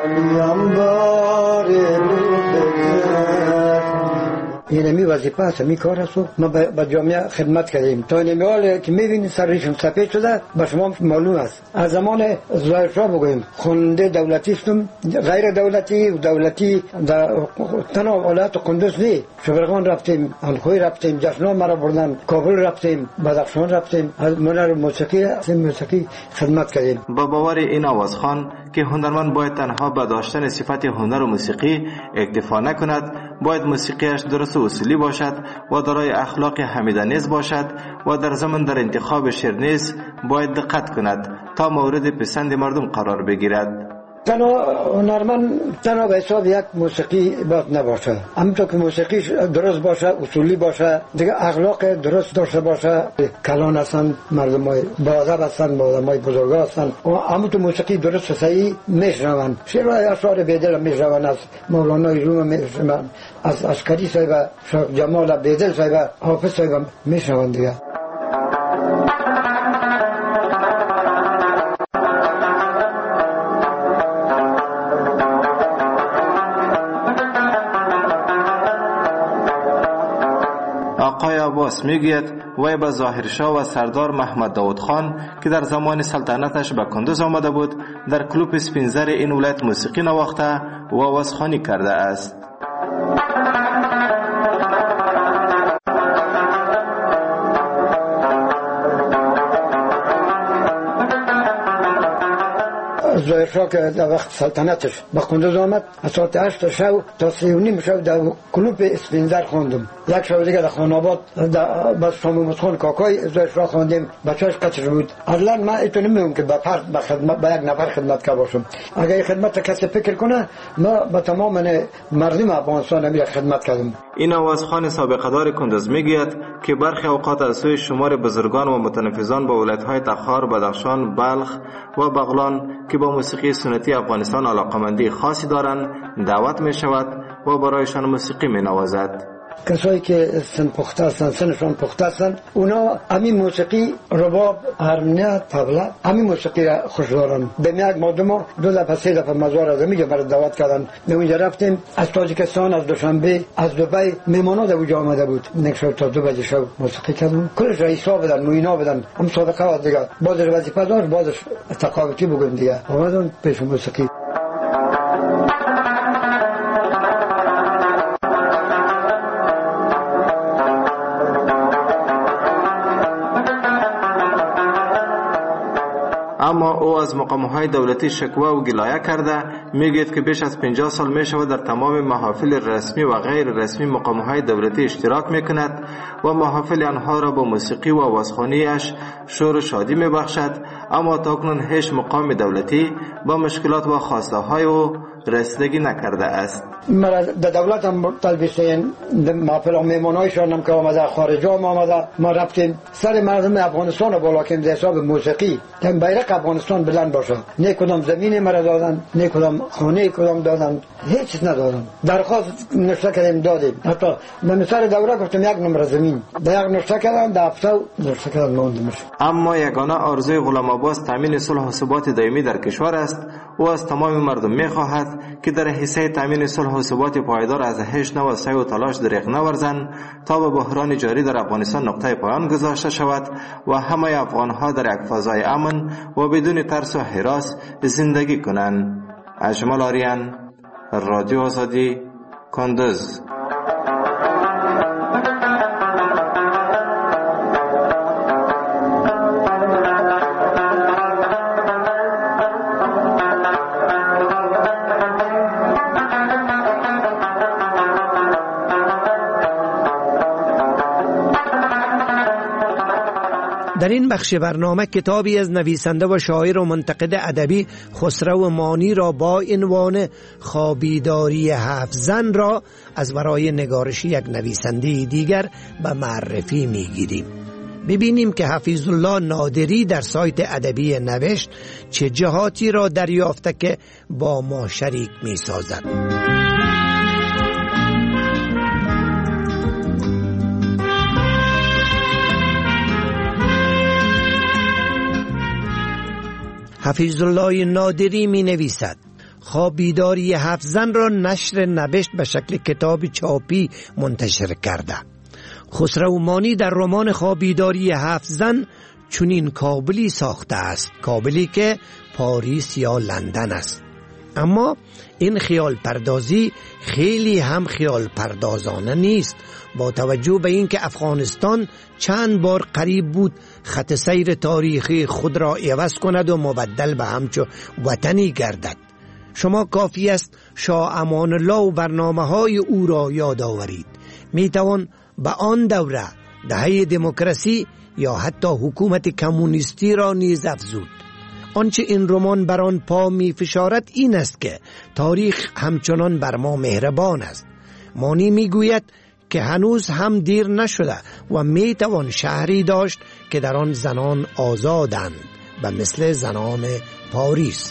این می وظیفه است، می کار است و ما به جامعه خدمت کردیم. تا این حال که می بینید سرشون سفید شده به شما معلوم است. از زمان ظاهر شاه بگویم خونده دولتی استم، غیر دولتی و دولتی در تنها ولایت قندوز نی. شبرغان رفتیم، الخوی رفتیم، جشن‌ها مرا بردن، کابل رفتیم، بدخشان رفتیم، از هنر موسیقی موسیقی خدمت کردیم. با باور این آوازخوان که هنرمند باید تنها به داشتن صفت هنر و موسیقی اکتفا نکند، باید موسیقیش درست و اصولی باشد و دارای اخلاق حمیدانیز باشد و در زمان در انتخاب شعر نیز باید دقت کند تا مورد پسند مردم قرار بگیرد. تنها هنرمند تنها به حساب یک موسیقی باید نباشه، همونطور که موسیقی درست باشه، اصولی باشه، دیگه اخلاق درست داشته باشه. کلان هستن، مردم های باادب هستن، مردم های بزرگا هستن و همونطور موسیقی درست و صحیح میشنون. شعر و اشعار بیدل میشنون، از مولانا روم میشنون، از عسکری صاحب، جمال بیدل صاحب، حافظ صاحب میشنون دیگه. آقای عباس میگوید وی به ظاهرشاه و سردار محمد داود خان که در زمان سلطنتش به کندوز آمده بود در کلوب سپینزر این ولایت موسیقی نواخته و آوازخوانی کرده است. ظاهرشاه که در وقت سلطنتش به قندوز آمد، از ساعت هشت شب تا سی و نیم شب در کلوب اسپینزر خواندم. یک شب دیگه در خان آباد با شامومت خان کاکای ظاهرشاه خواندیم، بچه‌اش قطر بود. اصلا من ایتو نمیگم که به فرد به خدمت به یک نفر خدمت که باشم. اگر خدمت کسی فکر کنه، ما به تمام مردم افغانستان میره خدمت کردم. این آوازخوان سابقه‌دار کندوز میگوید که برخی اوقات از سوی شمار بزرگان و متنفذان به ولایت‌های تخار، بدخشان، بلخ و بغلان که با موسیقی سنتی افغانستان علاقمندی خاصی دارند دعوت می شود و برایشان موسیقی می نوازد. کسایی که سن پخته هستن، سنشان پخته هستن، اونا همین موسیقی رباب، هرمونیه، طبله، همین موسیقی را خوش دارن. به یک مادما دو دفعه سه دفعه مزار از میگه برای دعوت کردن. به اونجا رفتیم، از تاجیکستان، از دوشنبه، از دبی مهمانا در اونجا آمده بود. نکشو تا دو بجه شب موسیقی کردن. کلش را حساب بدن، موینا بدن. هم صادقه و دیگه. بازش وظیفه دار، بازش تقاوتی بگن دیگه. آمدن پیش موسیقی. اما او از مقام‌های دولتی شکوه و گلایه کرده میگوید که بیش از پنجاه سال می شود در تمام محافل رسمی و غیر رسمی مقام‌های دولتی اشتراک میکند و محافل آنها را با موسیقی و آوازخوانیش شور و شادی میبخشد، اما تاکنون هیچ مقام دولتی با مشکلات و خواسته های او رسیدگی نکرده است. مرا در دولت هم تلبیسین محافل میمانایشان هم که آمده، خارج هم آمده، ما رفتیم سر مردم افغانستان رو بالا کنیم در حساب موسیقی که بیرق افغانستان بلند باشه. نه کدام زمین مرا دادن، نه کدام خانه کدام دادن، هیچ ندادن. درخواست نوشته کردیم دادیم، حتی من سر دوره گفتم یک نمره زمین در یک نوشته کردن، در هفته نوشته کردن ماندمش. اما یگانه آرزوی غلام عباس تامین صلح و ثبات دائمی در کشور است. او از تمام مردم میخواهد که در حصه تامین صلح و ثبات پایدار از هیچ نوع سعی و تلاش دریغ نورزند تا به بحران جاری در افغانستان نقطه پایان گذاشته شود و همه افغانها در یک فضای امن و بدون ترس و هراس زندگی کنند. اجمل آریان، رادیو آزادی، کندز. در این بخش برنامه کتابی از نویسنده و شاعر و منتقد ادبی خسرو مانی را با عنوان خوابیداری هفت زن را از برای نگارش یک نویسنده دیگر به معرفی میگیریم. ببینیم که حفیظ الله نادری در سایت ادبی نوشت چه جهاتی را دریافته که با ما شریک می سازد. حفیظ الله نادری می نویسد: خوابیداری هفت زن را نشر نوشت به شکل کتاب چاپی منتشر کرده. خسرو مانی در رمان خوابیداری هفت زن چنین کابلی ساخته است، کابلی که پاریس یا لندن است. اما این خیال پردازی خیلی هم خیال پردازانه نیست، با توجه به اینکه افغانستان چند بار قریب بود خط سیر تاریخی خود را عوض کند و مبدل به همچو وطنی گردد. شما کافی است شاه امان الله و برنامه های او را یاد آورید. می توان به آن دوره دهه دموکراسی یا حتی حکومت کمونیستی را نیز افزود. آنچه این رمان بر آن پا می فشارد این است که تاریخ همچنان بر ما مهربان است. مانی می گوید که هنوز هم دیر نشده و می توان شهری داشت که در آن زنان آزادند و مثل زنان پاریس.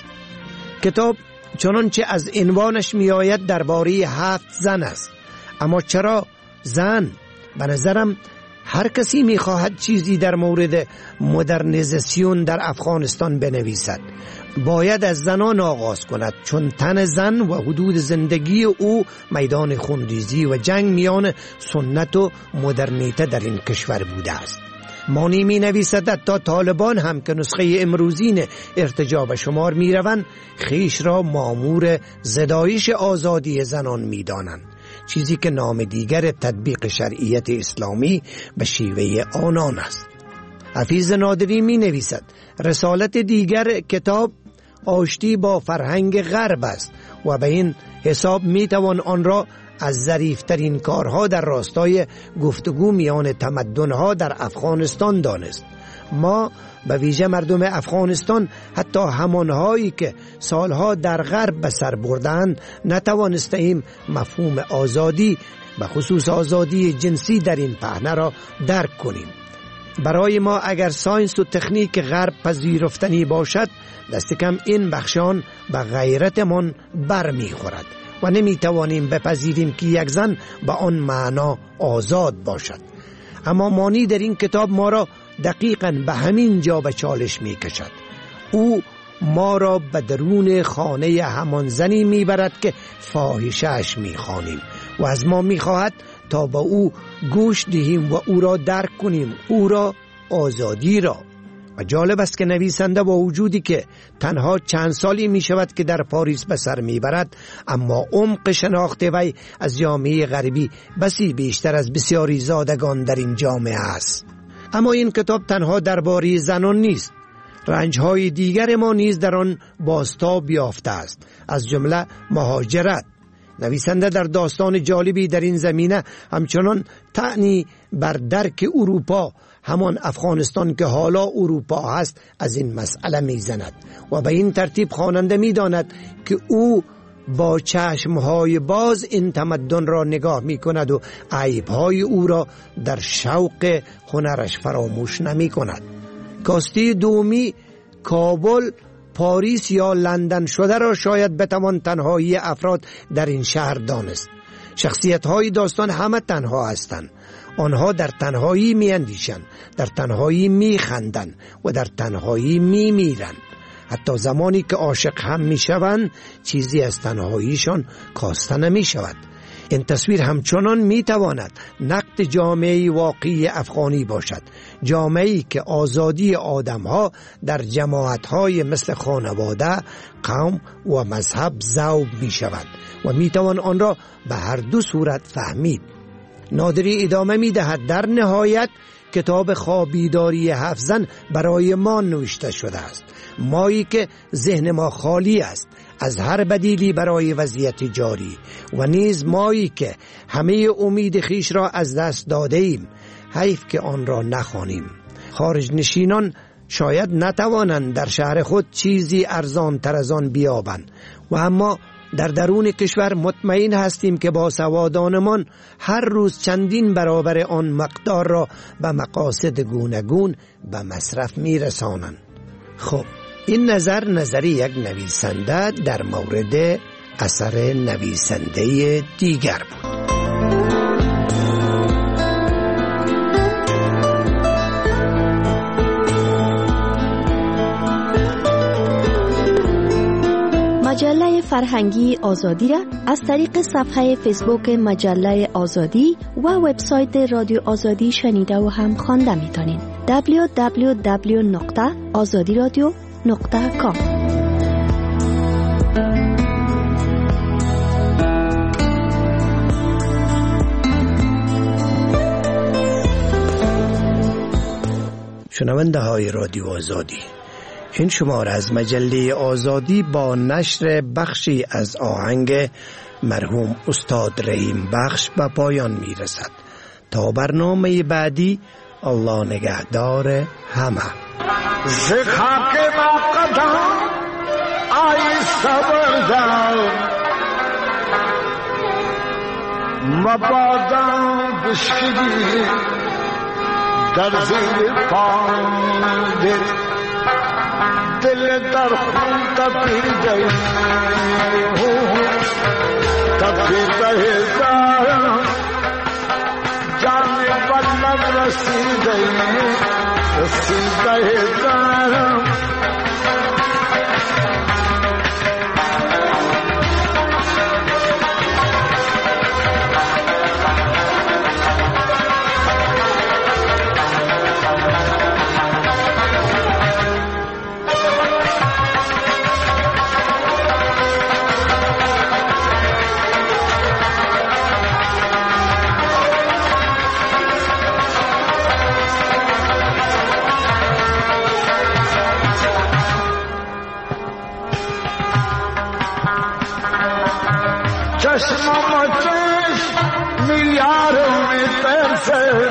کتاب چنانچه از عنوانش می آید درباره هفت زن است. اما چرا زن؟ به نظرم هر کسی می خواهد چیزی در مورد مدرنیزاسیون در افغانستان بنویسد باید از زنان آغاز کند، چون تن زن و حدود زندگی او میدان خونریزی و جنگ میان سنت و مدرنیته در این کشور بوده است. مانی می نویسد تا طالبان هم که نسخه امروزین ارتجاع به شمار می روند خیش را مامور زدایش آزادی زنان می دانند، چیزی که نام دیگر تطبیق شرعیت اسلامی به شیوه آنان است. حفیظ نادری می نویسد رسالت دیگر کتاب آشتی با فرهنگ غرب است و به این حساب می توان آن را از ظریفترین کارها در راستای گفتگو میان تمدنها در افغانستان دانست. ما به ویژه مردم افغانستان حتی همانهایی که سالها در غرب به سر بردند نتوانستیم مفهوم آزادی به خصوص آزادی جنسی در این پهنه را درک کنیم. برای ما اگر ساینس و تکنیک غرب پذیرفتنی باشد دست کم این بخشان به غیرتمان بر می خورد و نمی توانیم بپذیریم که یک زن به آن معنا آزاد باشد. اما مانی در این کتاب ما را دقیقاً به همین جا به چالش می کشد. او ما را به درون خانه همان زنی می برد که فاحشه‌اش می خوانیم و از ما می خواهد تا به او گوش دهیم و او را درک کنیم، او را، آزادی را. و جالب است که نویسنده با وجودی که تنها چند سالی می شود که در پاریس به سر می برد، اما عمق شناخت وی از جامعه غربی بسی بیشتر از بسیاری زادگان در این جامعه است. اما این کتاب تنها درباره زنان نیست. رنجهای دیگر ما نیز در آن بازتاب یافته است، از جمله مهاجرت. نویسنده در داستان جالبی در این زمینه همچنان طعنی بر درک اروپا، همان افغانستان که حالا اروپا هست، از این مسئله میزند و به این ترتیب خواننده میداند که او با چشمهای باز این تمدن را نگاه می کند و عیبهای او را در شوق هنرش فراموش نمی کند. کاسته دومی کابل، پاریس یا لندن شده را شاید بتوان تنهایی افراد در این شهر دانست. شخصیت‌های داستان همه تنها هستند. آنها در تنهایی می اندیشند، در تنهایی می خندند و در تنهایی می میرند. حتی زمانی که عاشق هم می شوند چیزی از تنهاییشان کاسته نمی شود. این تصویر همچنان می تواند نقد جامعه واقعی افغانی باشد، جامعه‌ای که آزادی آدم‌ها در جماعت‌های مثل خانواده، قوم و مذهب ذوب می شود و می توان آن را به هر دو صورت فهمید. نادری ادامه می دهد در نهایت کتاب خوابیداری هفت زن برای ما نوشته شده است، مایی که ذهن ما خالی است از هر بدیلی برای وضعیت جاری و نیز مایی که همه امید خیش را از دست داده ایم. حیف که آن را نخوانیم. خارج نشینان شاید نتوانند در شهر خود چیزی ارزان تر از آن بیابند و اما در درون کشور مطمئن هستیم که با سوادانمان هر روز چندین برابر آن مقدار را به مقاصد گوناگون به مصرف میرسانند. خب این نظر نظری یک نویسنده در مورد اثر نویسنده دیگر بود. مجله فرهنگی آزادی را از طریق صفحه فیسبوک مجله آزادی و وبسایت رادیو آزادی شنیده و هم خوانده میتونید. دبلیو دبلیو دبلیو نقطه آزادی رادیو نقطه کام. شنونده های رادیو آزادی، این شماره از مجله آزادی با نشر بخشی از آهنگ مرحوم استاد رحیم بخش به پایان می رسد. تا برنامه بعدی، الله نگهدار همه. زخا که با قدم آئی صبر دار مبادا بشکلی در زیر پانده دل در خون تپیر گئی تپیر گئی دارم جان بلد رسی گئی رسی گئی دارم چشمم چشم میارم ترسه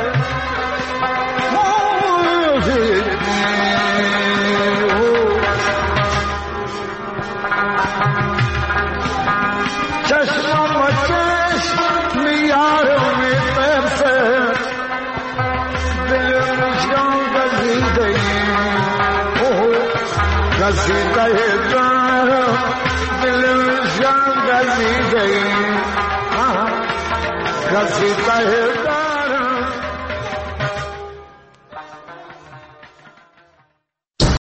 چشمم چشم میارم ترسه دل جان گزیده گزیده دارم دل جان گزیده ای کسی ته